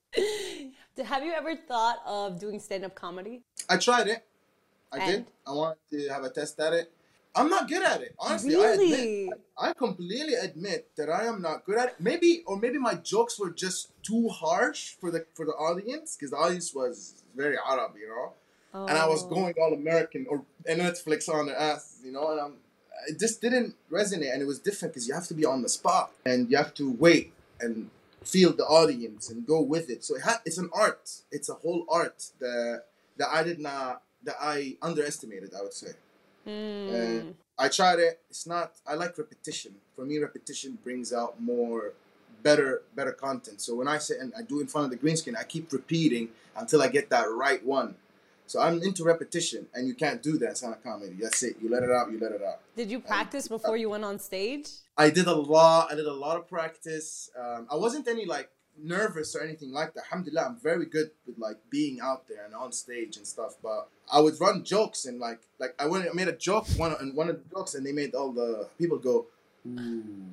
know. Have you ever thought of doing stand-up comedy? I tried it. I and? did. I wanted to have a test at it. I'm not good at it. Honestly, really? I admit. I completely admit that I am not good at it. Maybe, or maybe my jokes were just too harsh for the for the audience, because the audience was very Arab, you know. Oh. And I was going all American or and Netflix on their ass, you know, and I'm. It just didn't resonate, and it was different because you have to be on the spot and you have to wait and feel the audience and go with it. So it ha- it's an art. It's a whole art that that I did not that I underestimated, I would say. Mm. And I tried it. It's not. I like repetition. For me, repetition brings out more better better content. So when I sit and I do in front of the green screen, I keep repeating until I get that right one. So I'm into repetition, and you can't do that in stand-up comedy. That's it. You let it out, you let it out. Did you practice and, before you went on stage? I did a lot. I did a lot of practice. Um, I wasn't any, like, nervous or anything like that. Alhamdulillah, I'm very good with, like, being out there and on stage and stuff. But I would run jokes, and, like, like I went, I made a joke, one, and one of the jokes, and they made all the people go, ooh.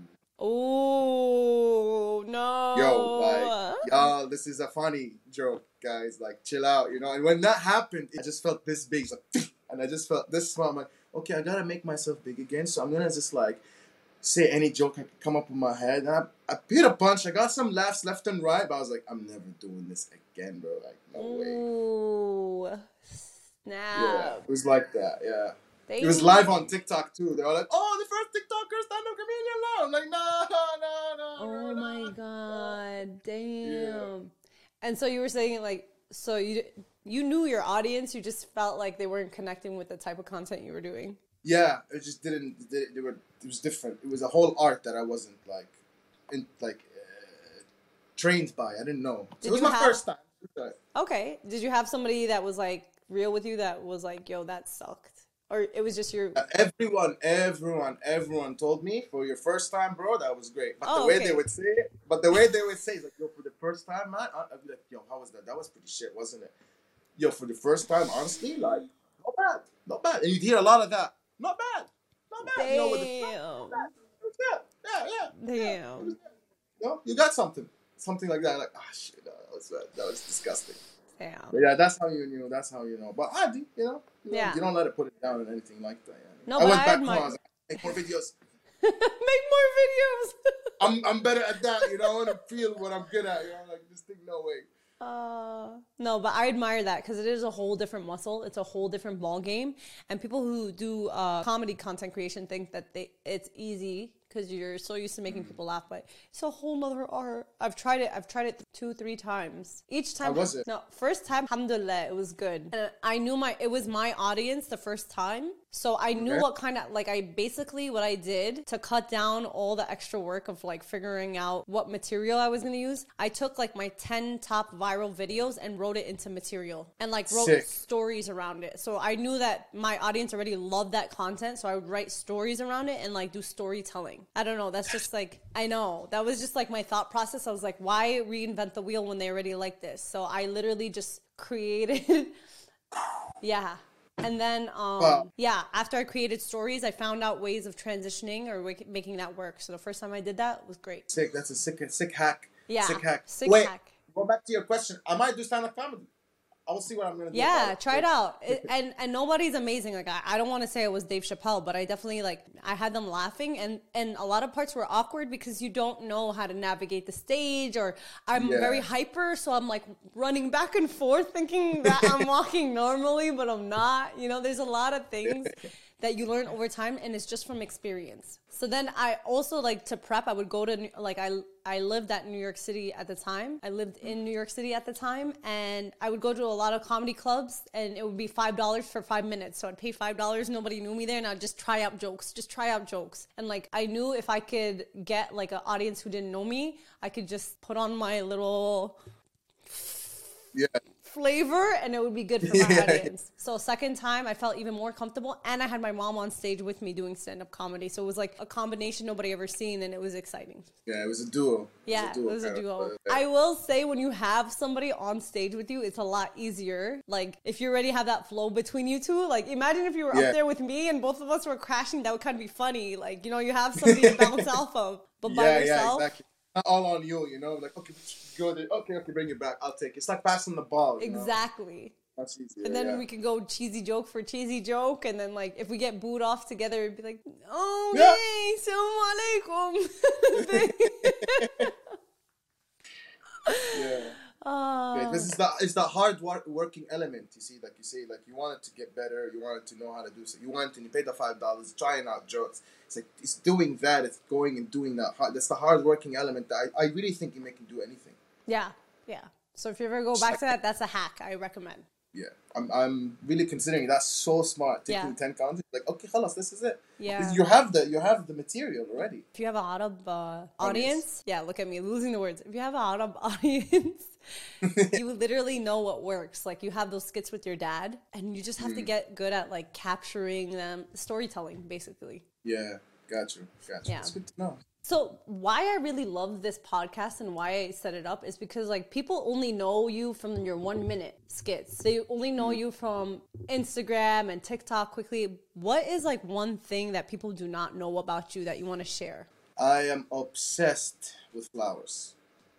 Oh, no. Yo, like, y'all, this is a funny joke, guys. Like, chill out, you know? And when that happened, I just felt this big. It's like, and I just felt this small. I'm like, okay, I gotta make myself big again. So I'm gonna just, like, say any joke I could come up with my head. And I, I hit a bunch. I got some laughs left and right, but I was like, I'm never doing this again, bro. Like, no way. Ooh, snap. Yeah, it was like that, yeah. They, it was live on TikTok, too. They were like, oh, the first TikToker stand-up comedian live. I'm like, no, no, no. Oh, no, my no. God. Damn. Yeah. And so you were saying, like, so you you knew your audience, you just felt like they weren't connecting with the type of content you were doing. Yeah, it just didn't. They, they were. It was different. It was a whole art that I wasn't like, in like, uh, trained by. I didn't know. Did it was you my have- first time. Okay. Did you have somebody that was like real with you that was like, yo, that sucked? Or it was just your... Uh, everyone, everyone, everyone told me for your first time, bro, that was great. But Oh, the way okay. they would say it, but the way they would say is like, yo, for the first time, man, I- I'd be like, yo, how was that? That was pretty shit, wasn't it? Yo, for the first time, honestly, like, not bad, not bad. And you'd hear a lot of that. Not bad, not bad. Damn. You know, with the, not bad. It was good. Yeah, yeah. yeah. It Damn. was good. You know, you got something, something like that. Like, ah, shit, that was uh, that was disgusting. Damn. But yeah, that's how you knew. That's how you know. But I do, you know, you know, Yeah. you don't let it put it down or anything like that. Yeah. No, I but went I back admire- home. I was like, make more videos. Make more videos. I'm I'm better at that. You know, I want to feel what I'm good at. You know, like this thing, no way. Uh, no, but I admire that because it is a whole different muscle. It's a whole different ball game. And people who do uh, comedy content creation think that they it's easy because you're so used to making people laugh, but it's a whole nother art. I've tried it. I've tried it two, three times. Each time. How was it? No, first time, alhamdulillah, it was good. And I knew my, it was my audience the first time. So I knew Okay. what kind of, like I basically, what I did to cut down all the extra work of like figuring out what material I was going to use. I took like my ten top viral videos and wrote it into material and like wrote Sick. stories around it. So I knew that my audience already loved that content. So I would write stories around it and like do storytelling. I don't know. That's just like, I know. That was just like my thought process. I was like, why reinvent the wheel when they already like this? So I literally just created, yeah. And then, um, Wow. yeah, after I created stories, I found out ways of transitioning or wak- making that work. So the first time I did that was great. Sick. That's a sick sick hack. Yeah, Sick hack. sick Wait, hack. go back to your question. I might do stand up comedy. I will see what I'm gonna do. Yeah, about try it out. It, and and nobody's amazing. Like I, I don't want to say it was Dave Chappelle, but I definitely like I had them laughing, and and a lot of parts were awkward because you don't know how to navigate the stage, or I'm Yeah. very hyper, so I'm like running back and forth, thinking that I'm walking normally, but I'm not. You know, there's a lot of things that you learn over time, and it's just from experience. So then I also like to prep. I would go to like I I lived at New York City at the time. I lived in New York City at the time, and I would go to a lot of comedy clubs, and it would be five dollars for five minutes. So I'd pay five dollars. Nobody knew me there, and I'd just try out jokes, just try out jokes. And like I knew if I could get like an audience who didn't know me, I could just put on my little Yeah. flavor and it would be good for my Yeah. audience. So second time I felt even more comfortable, and I had my mom on stage with me doing stand-up comedy. So it was like a combination nobody ever seen, and it was exciting. Yeah. It was a duo. Yeah, it was it was a kind of, duo. uh, I will say when you have somebody on stage with you, it's a lot easier. Like if you already have that flow between you two, like imagine if you were Yeah. up there with me and both of us were crashing, that would kind of be funny. Like, you know, you have somebody to bounce off of, but by yeah, yourself. yeah, exactly. Not all on you, you know. Like, okay, go there. Okay, okay, bring it back. I'll take it. It's like passing the ball. You know? Exactly. That's easier. And then yeah. we could go cheesy joke for cheesy joke. And then, like, if we get booed off together, it'd be like, oh, Yeah. hey, salam alaikum. yeah. Uh, Okay, this is the it's the hard work, working element. You see, like you say, like you wanted to get better, you wanted to know how to do so. You wanted to you pay the five dollars, trying out jokes. It's like it's doing that. It's going and doing that. Hard, that's the hard working element. That I, I really think you make you do anything. yeah, yeah. So if you ever go back to that, that's a hack I recommend. Yeah, I'm I'm really considering that's so smart. Taking Yeah. ten counts, like okay, khalas, this is it. Yeah. Because you have the you have the material already. If you have an Arab uh, audience, Audience. yeah, look at me losing the words. If you have an Arab audience, you literally know what works. Like you have those skits with your dad, and you just have to get good at like capturing them, storytelling, basically. Yeah, got you, got you. Yeah. It's good to know. So why I really love this podcast and why I set it up is because like people only know you from your one minute skits. They only know you from Instagram and TikTok quickly. What is like one thing that people do not know about you that you want to share? I am obsessed with flowers.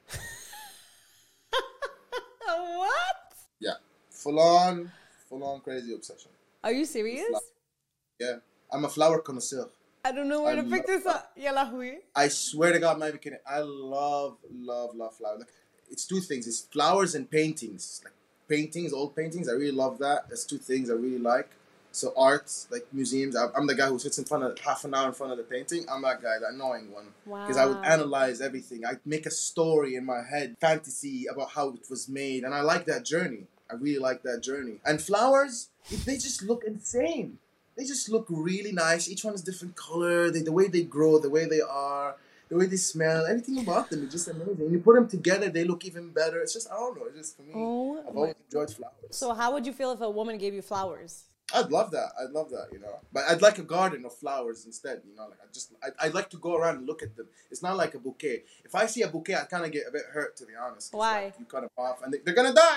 What? Yeah, full on, full on crazy obsession. Are you serious? Yeah, I'm a flower connoisseur. I don't know where I to pick love this up. Ya lahwi. I swear to God, my bikini. I love, love, love flowers. Like, it's two things. It's flowers and paintings. Like paintings, old paintings. I really love that. That's two things I really like. So arts, like museums. I- I'm the guy who sits in front of half an hour in front of the painting. I'm that guy, that annoying one. Because I would Wow. analyze everything. I'd make a story in my head, fantasy about how it was made, and I like that journey. I really like that journey. And flowers, they just look insane. They just look really nice. Each one is different color. They, the way they grow, the way they are, the way they smell, everything about them is just amazing. When you put them together, they look even better. It's just, I don't know, it's just for me. Oh I've my- always enjoyed flowers. So how would you feel if a woman gave you flowers? I'd love that. I'd love that, you know. But I'd like a garden of flowers instead, you know. Like I just, I, I'd like to go around and look at them. It's not like a bouquet. If I see a bouquet, I kind of get a bit hurt, to be honest. 'Cause, Why? Like, you cut them off and they, they're gonna die.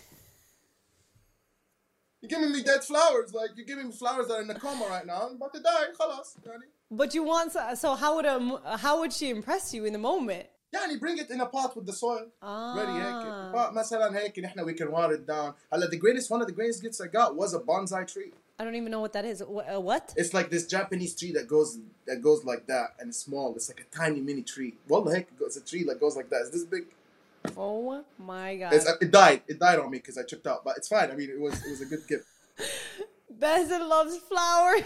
You're giving me dead flowers. Like you're giving me flowers that are in a coma right now. I'm about to die. Khalas, yani. But you want so, so how would a how would she impress you in the moment? يعني bring it in a pot with the soil. Ah. Ready هيك. pot مثلا هيك نحن we can water it down. هلا the greatest one of the greatest gifts I got was a bonsai tree. I don't even know what that is. Wh- uh, what? It's like this Japanese tree that goes that goes like that and it's small. It's like a tiny mini tree. Wallah heck, it's a tree that goes like that. It's this big. Oh my god. It's, it died. It died on me because I tripped out. But it's fine. I mean, it was it was a good gift. Basil loves flowers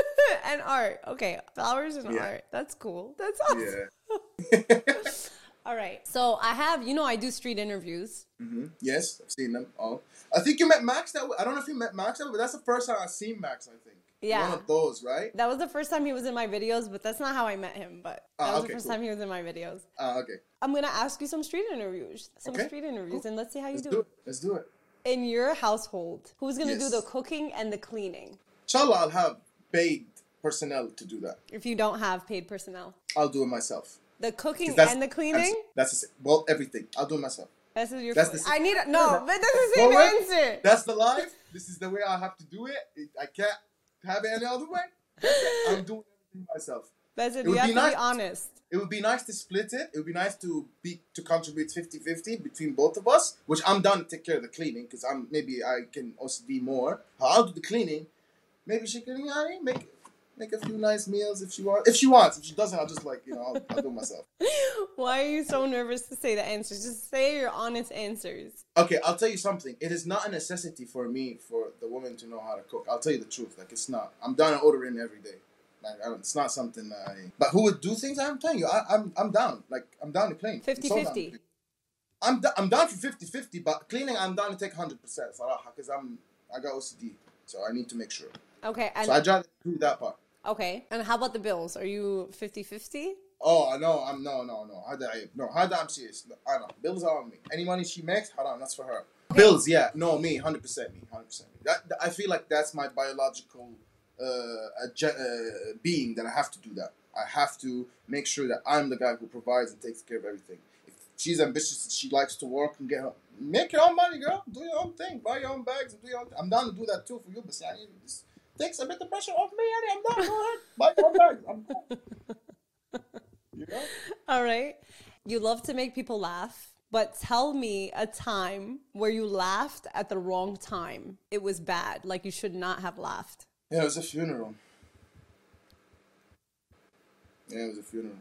and art. Okay, flowers and Yeah. art. That's cool. That's awesome. Yeah. All right. So I have, you know, I do street interviews. hmm Yes, I've seen them all. I think you met Max that way. I don't know if you met Max that way, but that's the first time I've seen Max, I think. Yeah. One of those, right? That was the first time he was in my videos, but that's not how I met him. But that Ah, was okay, the first cool. time he was in my videos. Ah, okay. I'm gonna ask you some street interviews, some Okay, street interviews, cool. and let's see how you Let's do. do it. Let's do it. In your household, who's gonna do Yes. the cooking and the cleaning? Inshallah, I'll have paid personnel to do that. If you don't have paid personnel, I'll do it myself. the cooking 'Cause that's- and the cleaning. That's, that's the- well, everything. I'll do it myself. That's your. That's fo- the- I need a, no, but that's the Well, same what? answer. That's the life. This is the way I have to do it. It- I can't have it any other way. I'm doing everything myself. That's it. It You would have be to nice. be honest. It would be nice to split it. It would be nice to be to contribute fifty-fifty between both of us, which I'm done to take care of the cleaning because I'm maybe I can also be more. I'll do the cleaning. Maybe she can you know, make make a few nice meals if she wants. If she wants. If she doesn't, I'll just like, you know, I'll, I'll do it myself. Why are you so nervous to say the answers? Just say your honest answers. Okay, I'll tell you something. It is not a necessity for me for the woman to know how to cook. I'll tell you the truth. Like it's not. I'm down to order in every day. Like I don't, it's not something that I. But who would do things? I'm telling you, I, I'm I'm down. Like I'm down to clean. I'm so down to fifty-fifty. clean. I'm d- I'm down for fifty-fifty, but cleaning I'm down to take one hundred percent. Because I'm I got O C D, so I need to make sure. Okay, and So I'd rather do that part. okay, and how about the bills? Are you fifty-fifty? Oh no, I'm no no no. Hada عيب. No, Hada I'm serious. I know. Bills are on me. Any money she makes, haram, that's for her. Bills, yeah. No, me, one hundred percent me, one hundred percent me. That, that- I feel like that's my biological uh, age- uh, being that I have to do that. I have to make sure that I'm the guy who provides and takes care of everything. If she's ambitious and she likes to work and get her, make your own money, girl. Do your own thing. Buy your own bags and do your own. I'm down to do that too for you, but yani, this takes a bit of pressure off me. Yani, I'm down. Go ahead, buy your own bags. I'm cool. You know? All right. You love to make people laugh, but tell me a time where you laughed at the wrong time. It was bad, like you should not have laughed. Yeah, it was a funeral. Yeah, it was a funeral.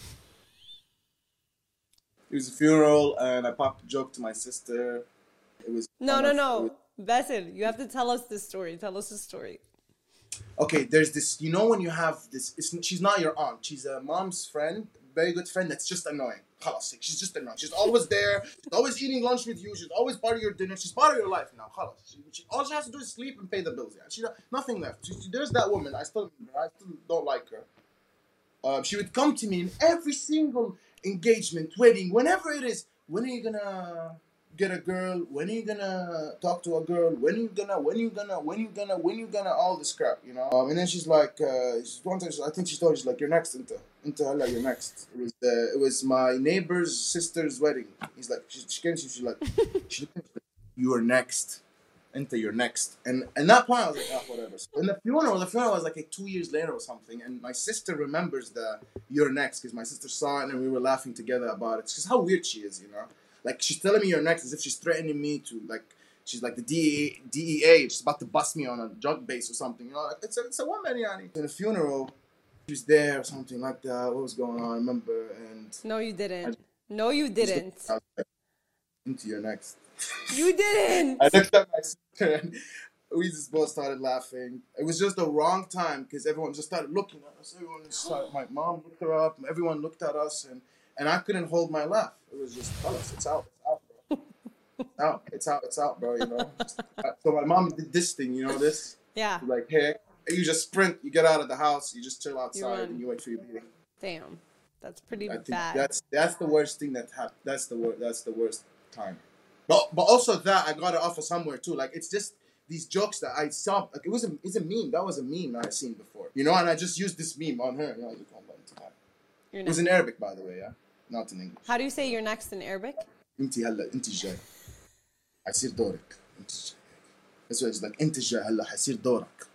It was a funeral, and I popped a joke to my sister. It was No, one no, of- it no. was- Basil, you have to tell us this story. Tell us the story. Okay, there's this. You know when you have this. It's, she's not your aunt. She's a mom's friend, very good friend. That's just annoying. Khalas, she's just annoying. She's always there. She's always eating lunch with you. She's always part of your dinner. She's part of your life now. Khalas. She, she, all she has to do is sleep and pay the bills. Yeah, she nothing left. She, she- there's that woman. I still, I still don't like her. Um, she would come to me in every single engagement, wedding, whenever it is. When are you gonna get a girl? When are you gonna talk to a girl? When are you gonna? When are you gonna? When are you gonna? When are you gonna? All this crap, you know. Um, and then she's like, uh, she's one time, I think she told me, she's like, you're next, into, into Allah, you're next. It was, uh, it was my neighbor's sister's wedding. He's like, she, she came, to me, she's like, she looked at me, like, you are next. Into your next, and and that point I was like, ah, whatever. So in the funeral, the funeral was like, like two years later or something, and my sister remembers the you're next because my sister saw it and we were laughing together about it. It's just how weird she is, you know. Like she's telling me you're next as if she's threatening me to like she's like the D E A, she's about to bust me on a drug base or something, you know. Like, it's a it's a woman, yani. In a funeral, She was there or something like that. What was going on? I remember. And No, you I didn't. No, you didn't. I was like, into your next. You didn't. I looked at my sister and we just both started laughing. It was just the wrong time because everyone just started looking at us. Everyone just started, my mom looked her up. Everyone looked at us, and, and I couldn't hold my laugh. It was just, tell us, it's out, it's out, bro. It's out, it's out, it's out, bro, you know. Just, so my mom did this thing, you know, this. Yeah. Like, hey, you just sprint, you get out of the house, you just chill You outside, run. and you wait for your meeting. Damn. That's pretty I think bad. that's that's the worst thing that happened. That's the wor- That's the worst time. But but also that I got it off of somewhere too. Like it's just these jokes that I saw. Like it was a it's a meme. That was a meme I seen before. You know, and I just used this meme on her. You know, you can't let it happen. You're It was next. in Arabic, by the way. Yeah, not in English. How do you say you're next in Arabic? انتي هلا انتي الجاي. حيصير دورك. انتي الجاي. That's why it's like انتي الجاي هلا حيصير دورك.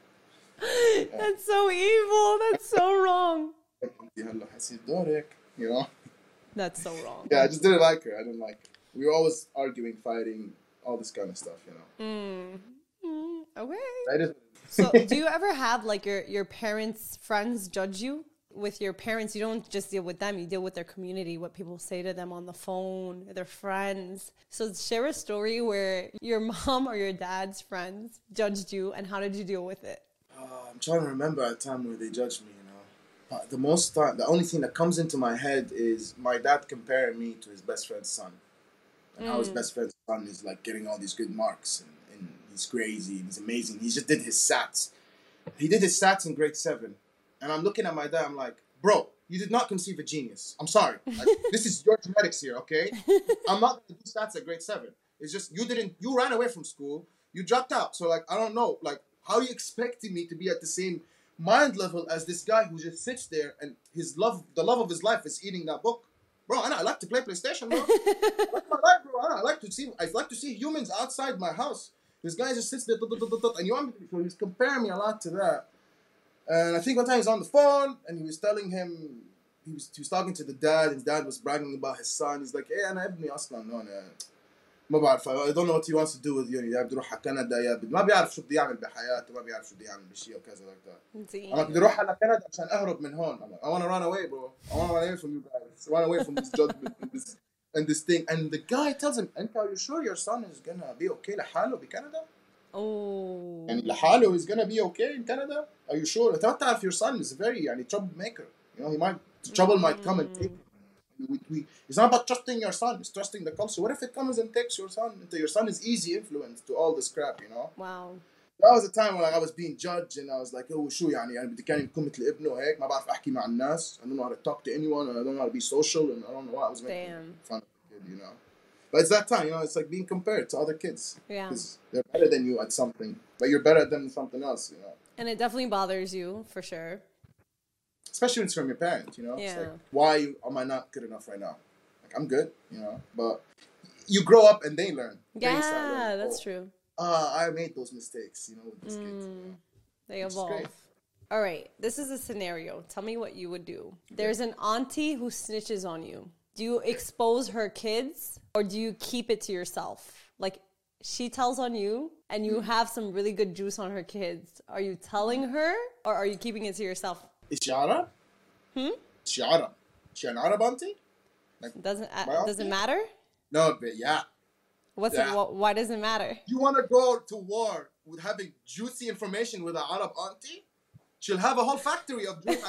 That's so evil. That's so wrong. انتي هلا حيصير دورك. You know. That's so wrong. Yeah, I just didn't like her. I didn't like her. We were always arguing, fighting, all this kind of stuff, you know. Mm. Mm. Okay. I just, So, do you ever have like your your parents' friends judge you? With your parents, you don't just deal with them; you deal with their community, what people say to them on the phone, their friends. So, share a story where your mom or your dad's friends judged you, and how did you deal with it? uh, I'm trying to remember a time where they judged me, you know. But the most time, the only thing that comes into my head is my dad comparing me to his best friend's son. And how his Mm. best friend's son is like getting all these good marks and, and he's crazy, he's amazing. He just did his SATs. He did his SATs in grade seven. And I'm looking at my dad, I'm like, bro, you did not conceive a genius. I'm sorry. Like, this is your genetics here, okay? I'm not going to do stats at grade seven. It's just you didn't, you ran away from school. You dropped out. So, like, I don't know. Like, how are you expecting me to be at the same mind level as this guy who just sits there and his love, the love of his life is eating that book? Bro, I, know, I like to play PlayStation, bro. I like my life, bro. I, know, I like to see, I like to see humans outside my house. This guy just sits there, and you want me to, so he's comparing me a lot to that. And I think one time he's on the phone and he was telling him, he was, he was talking to the dad. His dad was bragging about his son. He's like, hey, أنا ابني أصلاً هون ما بعرف. I don't know what he wants to do with you. يا بدي أروح على كندا يا بدي ما بيعرف شو بدي يعمل بحياته ما بيعرف شو بدي يعمل بشيء وكذا like that. أنا بدي أروح على كندا عشان أهرب من هون. I'm like, I want to run away, bro. I want to run away from you guys. Run away from this judgment and this and this thing. And the guy tells him, أنت are you sure your son is gonna be okay لحاله بكندا? Oh. يعني لحاله is gonna be okay in Canada? Are you sure? أنت ما تعرف your son is very يعني troublemaker. You know, he might trouble might come and take him. We, we, it's not about trusting your son. It's trusting the culture. What if it comes and takes your son? Your son is easy influence to all this crap, you know. Wow. That was a time when like, I was being judged and I was like, oh, شو يعني يعني بدي كان يكون مثل ابنه هيك ما بعرف أحكي مع الناس. I don't know how to talk to anyone. I don't know how to be social and I don't know what I was making Damn. fun of the kid, you know. But it's that time, you know. It's like being compared to other kids. Yeah. Because they're better than you at something, but you're better at them than something else, you know. And it definitely bothers you, for sure. Especially when it's from your parents, you know. Yeah. It's like, why am I not good enough right now? Like, I'm good, you know. But you grow up and they learn. They start Yeah, learning, that's oh, true. Ah, I made those mistakes, you know, with these kids. You Mm, know? they Which is evolve. great. All right, this is a scenario. Tell me what you would do. There's an auntie who snitches on you. Do you expose her kids or do you keep it to yourself? Like, she tells on you and you have some really good juice on her kids. Are you telling her or are you keeping it to yourself? Is she Arab? Hmm? Is she Arab? Is she an Arab auntie? Like, Doesn't uh, my does it auntie? matter? No, but yeah. What's Yeah. it? Wh- why does it matter? You want to go to war with having juicy information with an Arab auntie? She'll have a whole factory of juice.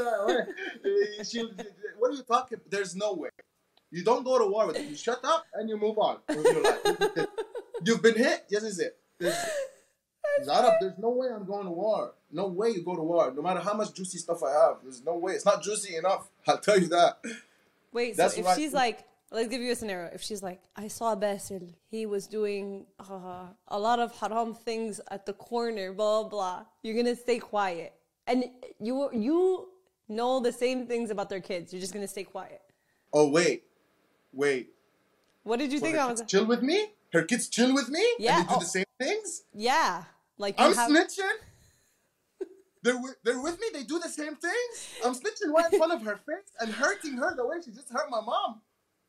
She'll, what are you talking? There's no way. You don't go to war with it. You shut up and you move on with your life. You've been hit. Yes, is it? There's, there's Arab. There's no way I'm going to war. No way you go to war. No matter how much juicy stuff I have, there's no way. It's not juicy enough. I'll tell you that. Wait, That's so if right. she's like, let's give you a scenario. If she's like, I saw Basil, he was doing uh, a lot of haram things at the corner, blah, blah. You're going to stay quiet. And you you know the same things about their kids. You're just going to stay quiet. Oh, wait. Wait. What did you So think her I was? kids chill with me? Her kids chill with me? Yeah. And they do Oh. the same things? Yeah. Like you I'm have, snitching? They're, wi- they're with me? They do the same things? I'm snitching right in front of her face and hurting her the way she just hurt my mom.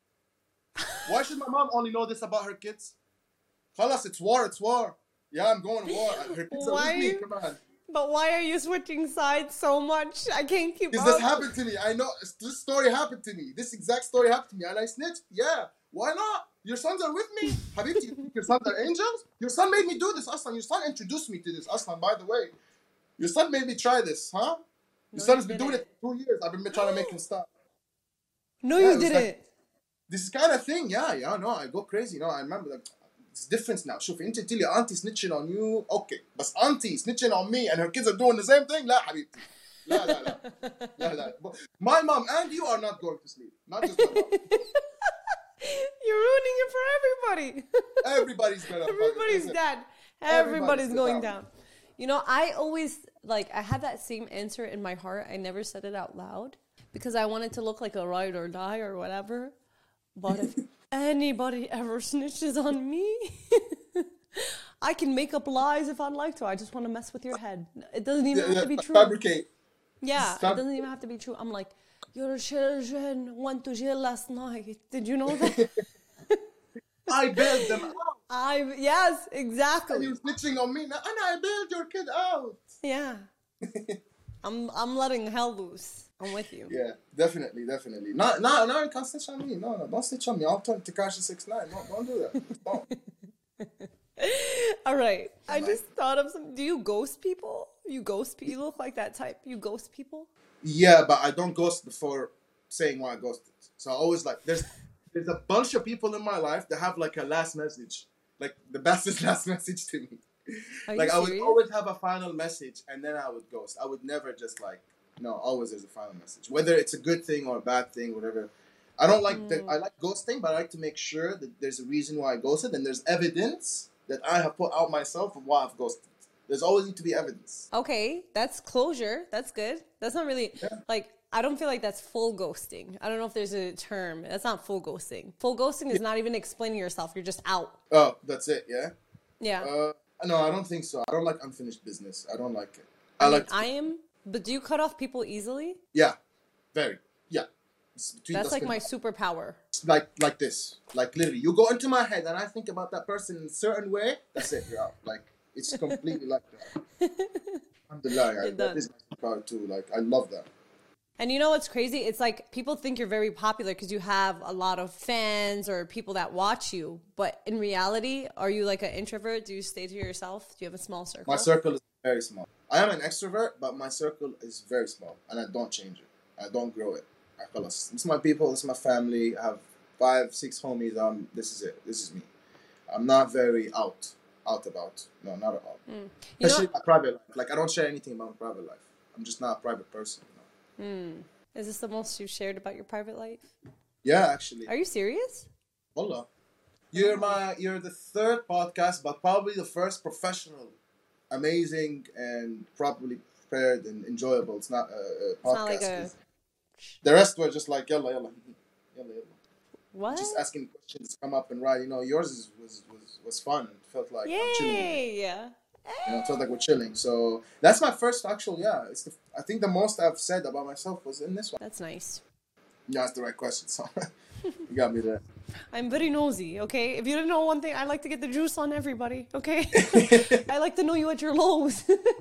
Why should my mom only know this about her kids? Khalas, it's war, it's war. Yeah, I'm going to war. Her kids are Why with me, you- come on. But why are you switching sides so much? I can't keep Because up. this happened to me. I know this story happened to me. This exact story happened to me, and I snitched. Yeah, why not? Your sons are with me. Habibti, you think your sons are angels? Your son made me do this, Aslan. Your son introduced me to this, Aslan, by the way. Your son made me try this, huh? Your No, son you has been didn't. doing it for two years. I've been trying to make him stop. No, Yeah, you it was didn't. like- This is kind of thing, yeah, yeah, no, I go crazy. No, I remember, like, it's different now. شوف, انت تقولي auntie snitching on you, okay. But auntie snitching on me and her kids are doing the same thing, لا حبيبتي. لا لا لا. لا لا. My mom and you are not going to sleep. Not just my mom. You're ruining it for everybody. Everybody's gonna. Everybody's fucking- dead. Everybody's Everybody's going down. down. You know, I always, like, I had that same answer in my heart. I never said it out loud because I wanted to look like a ride or die or whatever. But if anybody ever snitches on me, I can make up lies if I'd like to. I just want to mess with your head. It doesn't even Yeah, have yeah, to be true. Fabricate. Yeah, it Fab- doesn't even have to be true. I'm like, your children went to jail last night. Did you know that? I bailed them out. I yes, And exactly. you're snitching on me. Now, and I bailed your kid out. Yeah. I'm I'm letting hell loose. I'm with you. Yeah, definitely, definitely. No, no, no, you can't snitch on me. No, no, don't snitch on me. I'll turn Tekashi six nine. Don't, don't do that. Don't. All right. I just thought of some. Do you ghost people? You ghost people? You look like that type. You ghost people? Yeah, but I don't ghost before saying why I ghosted. So I always like, there's there's a bunch of people in my life that have like a last message. Like the bestest last message to me. Are Like you I would serious? always have a final message and then I would ghost. I would never just like, no, always there's a final message. Whether it's a good thing or a bad thing, whatever. I don't like Mm. that. I like ghosting, but I like to make sure that there's a reason why I ghosted and there's evidence that I have put out myself of why I've ghosted. There's always need to be evidence. Okay, that's closure. That's good. That's not really Yeah. like I don't feel like that's full ghosting. I don't know if there's a term. That's not full ghosting. Full ghosting is not even explaining yourself. You're just out. Oh, that's it, yeah? Yeah. Uh, no, I don't think so. I don't like unfinished business. I don't like it. I, I mean, like, I am, but do you cut off people easily? yeah, very, yeah. It's between That's those like things. my superpower. like like this, like literally, you go into my head and I think about that person in a certain way. That's it, you're out. Like it's completely like that. Alhamdulillah, You're that done. is my power too. Like I love that. And you know what's crazy? It's like people think you're very popular because you have a lot of fans or people that watch you. But in reality, are you like an introvert? Do you stay to yourself? Do you have a small circle? My circle is very small. I am an extrovert, but my circle is very small, and I don't change it. I don't grow it. I feel this is my people. This is my family. I have five, six homies. Um, this is it. This is me. I'm not very out, out about. No, not at all. You know, Especially my private life. Like I don't share anything about my private life. I'm just not a private person. You know? is this the most you've shared about your private life? Yeah, actually. Are you serious? Wallah. You're my. You're the third podcast, but probably the first professional, amazing, and properly prepared and enjoyable. It's not a, a podcast. It's not like a The rest were just like yalla yalla, yalla yalla. what? Just asking questions, come up and write. You know, yours is, was was was fun. It felt like I'm chilling. Yay! You know, it felt like we're chilling. So that's my first actual. Yeah, it's the, I think the most I've said about myself was in this one. That's nice. You asked the right question, so you got me there. I'm very nosy, okay? If you didn't know one thing, I like to get the juice on everybody, okay? I like to know you at your lows.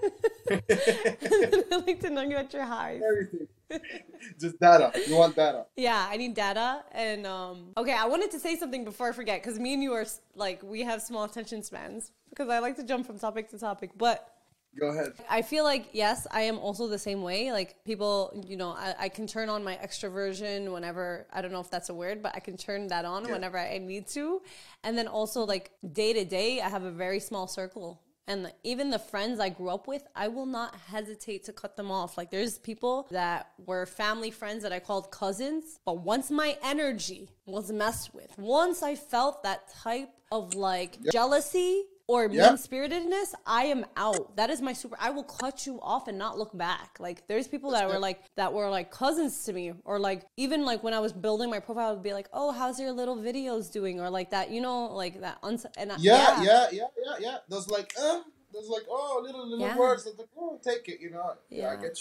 I like to know you at your highs. Everything. Just data. You want data. Yeah, I need data. And, um, okay, I wanted to say something before I forget, because me and you are, like, we have small attention spans, because I like to jump from topic to topic. But Go ahead. I feel like, yes, I am also the same way. Like, people, you know, I, I can turn on my extroversion whenever, I don't know if that's a word, but I can turn that on Yeah. whenever I need to. And then also, like, day to day, I have a very small circle. And even the friends I grew up with, I will not hesitate to cut them off. Like, there's people that were family friends that I called cousins. But once my energy was messed with, once I felt that type of, like, jealousy or Yeah. mean-spiritedness, I am out. That is my super. I will cut you off and not look back. Like, there's people that were like that were like cousins to me, or like even like when I was building my profile, I would be like, "Oh, how's your little videos doing?" Or like that, you know, like that. Uns- and I- Yeah, yeah, yeah, yeah, yeah. There's like, uh, there's like, oh, little little Yeah. words. That's like, oh, take it. You know. Yeah, I Yeah. get you.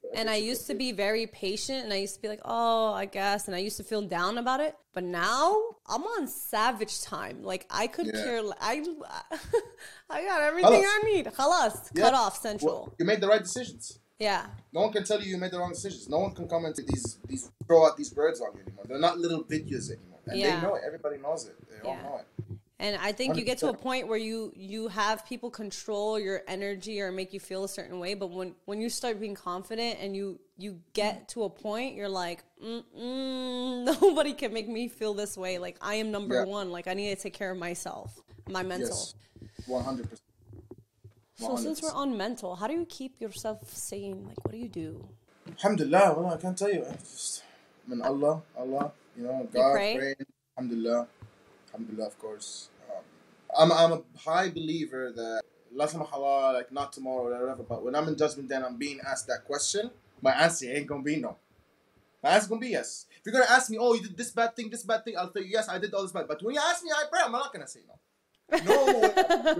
And I used to be very patient, and I used to be like, oh, I guess. And I used to feel down about it. But now I'm on savage time. Like, I could Yeah. care. I, I got everything Khalas. I need. Khalas. Yeah. Cut off central. Well, you made the right decisions. Yeah. No one can tell you you made the wrong decisions. No one can come into these these throw out these birds on you anymore. They're not little videos anymore, and Yeah. they know it. Everybody knows it. They all Yeah. know it. And I think you get to a one hundred percent. point where you you have people control your energy or make you feel a certain way. But when, when you start being confident and you, you get to a point, you're like, Mm-mm, nobody can make me feel this way. Like, I am number Yeah. one. Like, I need to take care of myself, my mental. Yes, one hundred percent. So since we're on mental, how do you keep yourself sane? Like, what do you do? Alhamdulillah, well, I can't tell you. It's just, I mean, Allah, Allah, you know, God, pray? praying. Alhamdulillah, Alhamdulillah, of course. Um, I'm, I'm a high believer that la samahallah, like not tomorrow or whatever, but when I'm in judgment day and I'm being asked that question, my answer ain't gonna be no. My answer's gonna be yes. If you're gonna ask me, oh, you did this bad thing, this bad thing, I'll tell you, yes, I did all this bad. But when you ask me, I pray, I'm not gonna say no. No way.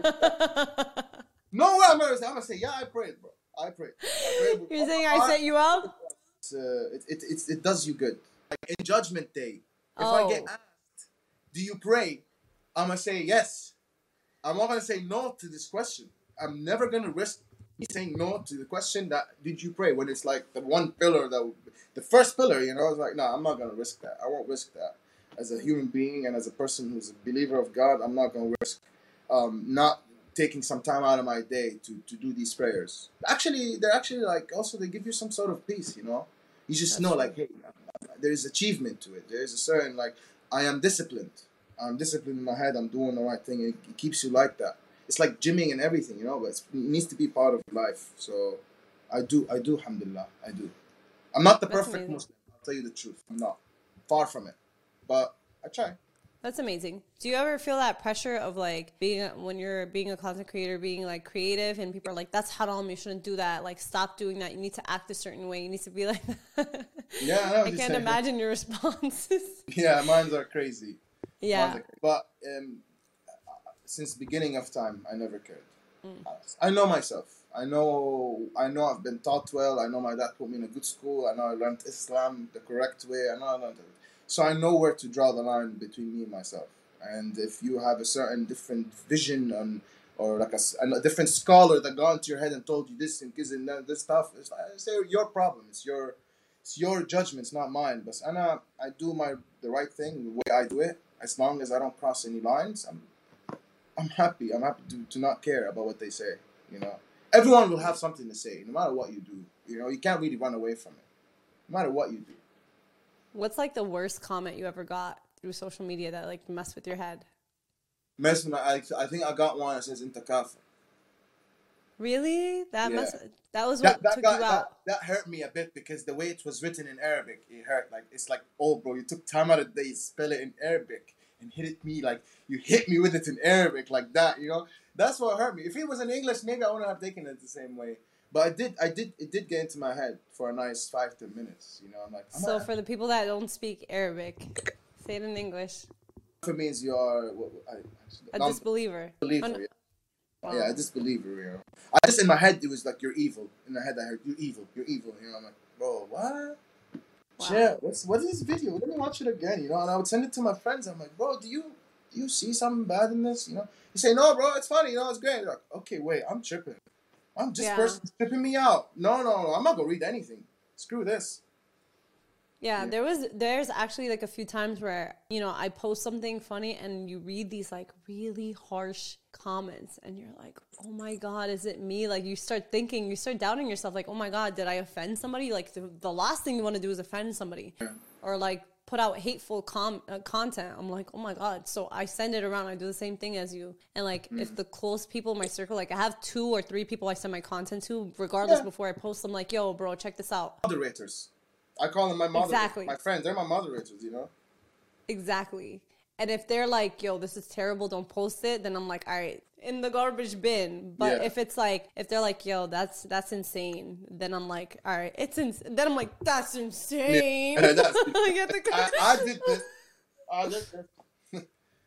No way I'm gonna say. I'm gonna say, yeah, I prayed, bro. I prayed. I prayed. You're saying I set you up? It's, uh, it, it, it's, it does you good. Like in Judgment Day, if Oh. I get asked, do you pray? I'm going to say yes. I'm not going to say no to this question. I'm never going to risk saying no to the question that, did you pray? When it's like the one pillar, that the first pillar, you know, I was like, no, I'm not going to risk that. I won't risk that. As a human being and as a person who's a believer of God, I'm not going to risk um, not taking some time out of my day to, to do these prayers. Actually, they're actually like, also they give you some sort of peace, you know? You just That's know true. like, hey, there's achievement to it. There's a certain, like, I am disciplined. I'm disciplined in my head. I'm doing the right thing. It, it keeps you like that. It's like gymming and everything, you know? But it's, it needs to be part of life. So I do, I do, alhamdulillah. I do. I'm not the That's perfect amazing. Muslim. I'll tell you the truth. I'm not. Far from it. But I try. That's amazing. Do you ever feel that pressure of like being a, when you're being a content creator, being like creative, and people are like, "That's haram. You shouldn't do that. Like, stop doing that. You need to act a certain way. You need to be like." That. Yeah, I know what I you're can't saying. imagine your responses. Yeah, mines are crazy. Yeah. Mines are crazy. But um, since the beginning of time, I never cared. Mm. I know myself. I know. I know. I've been taught well. I know my dad put me in a good school. I know I learned Islam the correct way. I know I learned it. So I know where to draw the line between me and myself. And if you have a certain different vision on, or like a, s- a different scholar that got into your head and told you this and this and that, this stuff, it's, it's your problem. It's your, it's your judgment. It's not mine. But Anna, I do my the right thing the way I do it. As long as I don't cross any lines, I'm, I'm happy. I'm happy to, to not care about what they say. You know, everyone will have something to say, no matter what you do. You know, you can't really run away from it, no matter what you do. What's like the worst comment you ever got through social media that like messed with your head? Mess, I, I think I got one that says "Inta kafir." Really? That Yeah. mess. That was That what that, took got, you that out. that hurt me a bit because the way it was written in Arabic, it hurt. Like it's like, oh, bro, you took time out of the day, to spell it in Arabic, and hit it me like you hit me with it in Arabic like that. You know, that's what hurt me. If it was in English, maybe I wouldn't have taken it the same way. But I did, I did, it did get into my head for a nice five ten minutes. You know, I'm like, I'm So not, for the people that don't speak Arabic, say it in English. it means you are what, I, A non- disbeliever. believer. Un- yeah. Wow. Yeah, I disbeliever, you know. I just in my head it was like you're evil. In my head I heard you're evil, you're evil. You know, I'm like, bro, what? Wow. Chill. What's what is this video? Let me watch it again. You know, and I would send it to my friends. I'm like, bro, do you do you see something bad in this? You know, you say, no, bro, it's funny. You know, it's great. They're like, okay, wait, I'm tripping. I'm this Yeah. person's tripping me out. No, no, no, I'm not gonna read anything. Screw this. Yeah, Yeah. there was there's actually like a few times where, you know, I post something funny and you read these like really harsh comments and you're like, oh my God, is it me? Like you start thinking, you start doubting yourself like, oh my God, did I offend somebody? Like the, the last thing you want to do is offend somebody or like put out hateful com- uh, content. I'm like, oh my God. So I send it around. I do the same thing as you. And like if the close people in my circle, like I have two or three people I send my content to, regardless Yeah. before I post them, like, yo, bro, check this out. Moderators. I call them my moderators. Exactly. My friends. They're my moderators. You know. Exactly. And if they're like, yo, this is terrible, don't post it, then I'm like, all right, in the garbage bin. But Yeah. if it's like, if they're like, yo, that's that's insane, then I'm like, all right, it's ins-. Then I'm like, that's insane. Yeah, that's- I get the I, I did this. I did this.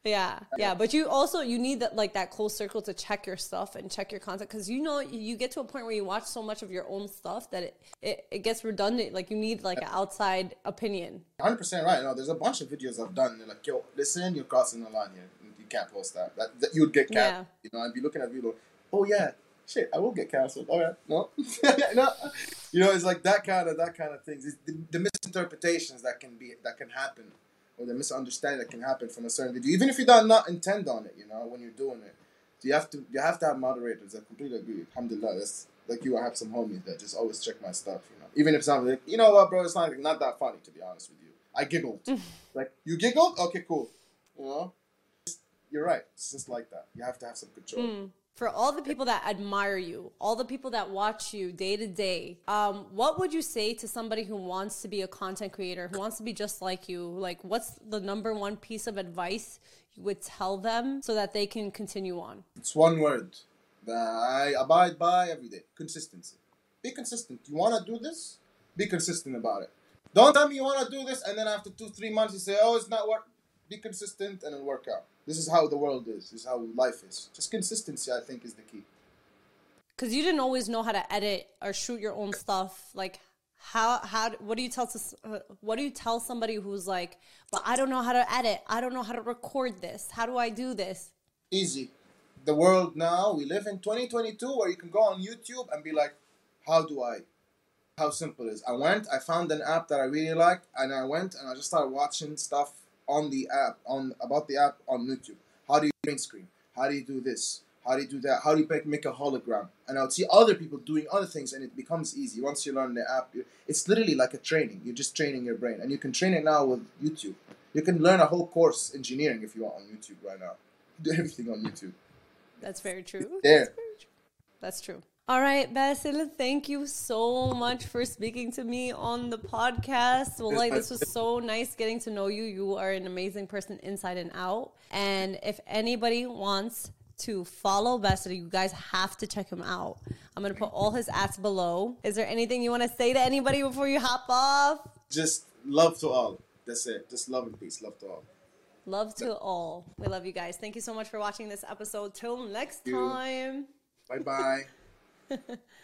Yeah, yeah, but you also you need that like that close circle to check your stuff and check your content because you know you get to a point where you watch so much of your own stuff that it, it, it gets redundant. Like you need like an outside opinion. one hundred percent right. No, there's a bunch of videos I've done. They're like, yo, listen, you're crossing the line here. You can't post that. That, that you would get canceled. Yeah. You know, I'd be looking at video. Oh yeah, shit, I will get canceled. Oh yeah, no, no. You know, it's like that kind of that kind of things. It's the, the misinterpretations that can be that can happen. Or the misunderstanding that can happen from a certain video, even if you don't not intend on it, you know, when you're doing it. So you have to you have to have moderators. I completely agree. Alhamdulillah, that's like you. I have some homies that just always check my stuff, you know. Even if something like, you know what, bro, it's not not that funny to be honest with you. I giggled. Like you giggled, okay, cool. You know, you're right. It's just like that. You have to have some control. Mm. For all the people that admire you, all the people that watch you day to day, um, what would you say to somebody who wants to be a content creator, who wants to be just like you? Like, what's the number one piece of advice you would tell them so that they can continue on? It's one word that I abide by every day. Consistency. Be consistent. You want to do this? Be consistent about it. Don't tell me you want to do this and then after two, three months you say, oh, it's not work. Be consistent and it'll work out. This is how the world is. This is how life is. Just consistency, I think, is the key. Because you didn't always know how to edit or shoot your own stuff. Like, how how what do you tell to uh, what do you tell somebody who's like, but I don't know how to edit. I don't know how to record this. How do I do this? Easy. The world now, we live in twenty twenty-two where you can go on YouTube and be like, how do I? How simple it is. I went, I found an app that I really liked, and I went and I just started watching stuff on the app, on about the app on YouTube. How do you green screen? How do you do this? How do you do that? How do you make, make a hologram? And I would see other people doing other things and it becomes easy. Once you learn the app, it's literally like a training. You're just training your brain. And you can train it now with YouTube. You can learn a whole course engineering if you want on YouTube right now. Do everything on YouTube. That's very true. It's there. That's very true. That's true. All right, Basil, thank you so much for speaking to me on the podcast. Well, like, this was so nice getting to know you. You are an amazing person inside and out. And if anybody wants to follow Basil, you guys have to check him out. I'm going to put all his ads below. Is there anything you want to say to anybody before you hop off? Just love to all. That's it. Just love and peace. Love to all. Love to all. We love you guys. Thank you so much for watching this episode. Till next time. Bye-bye.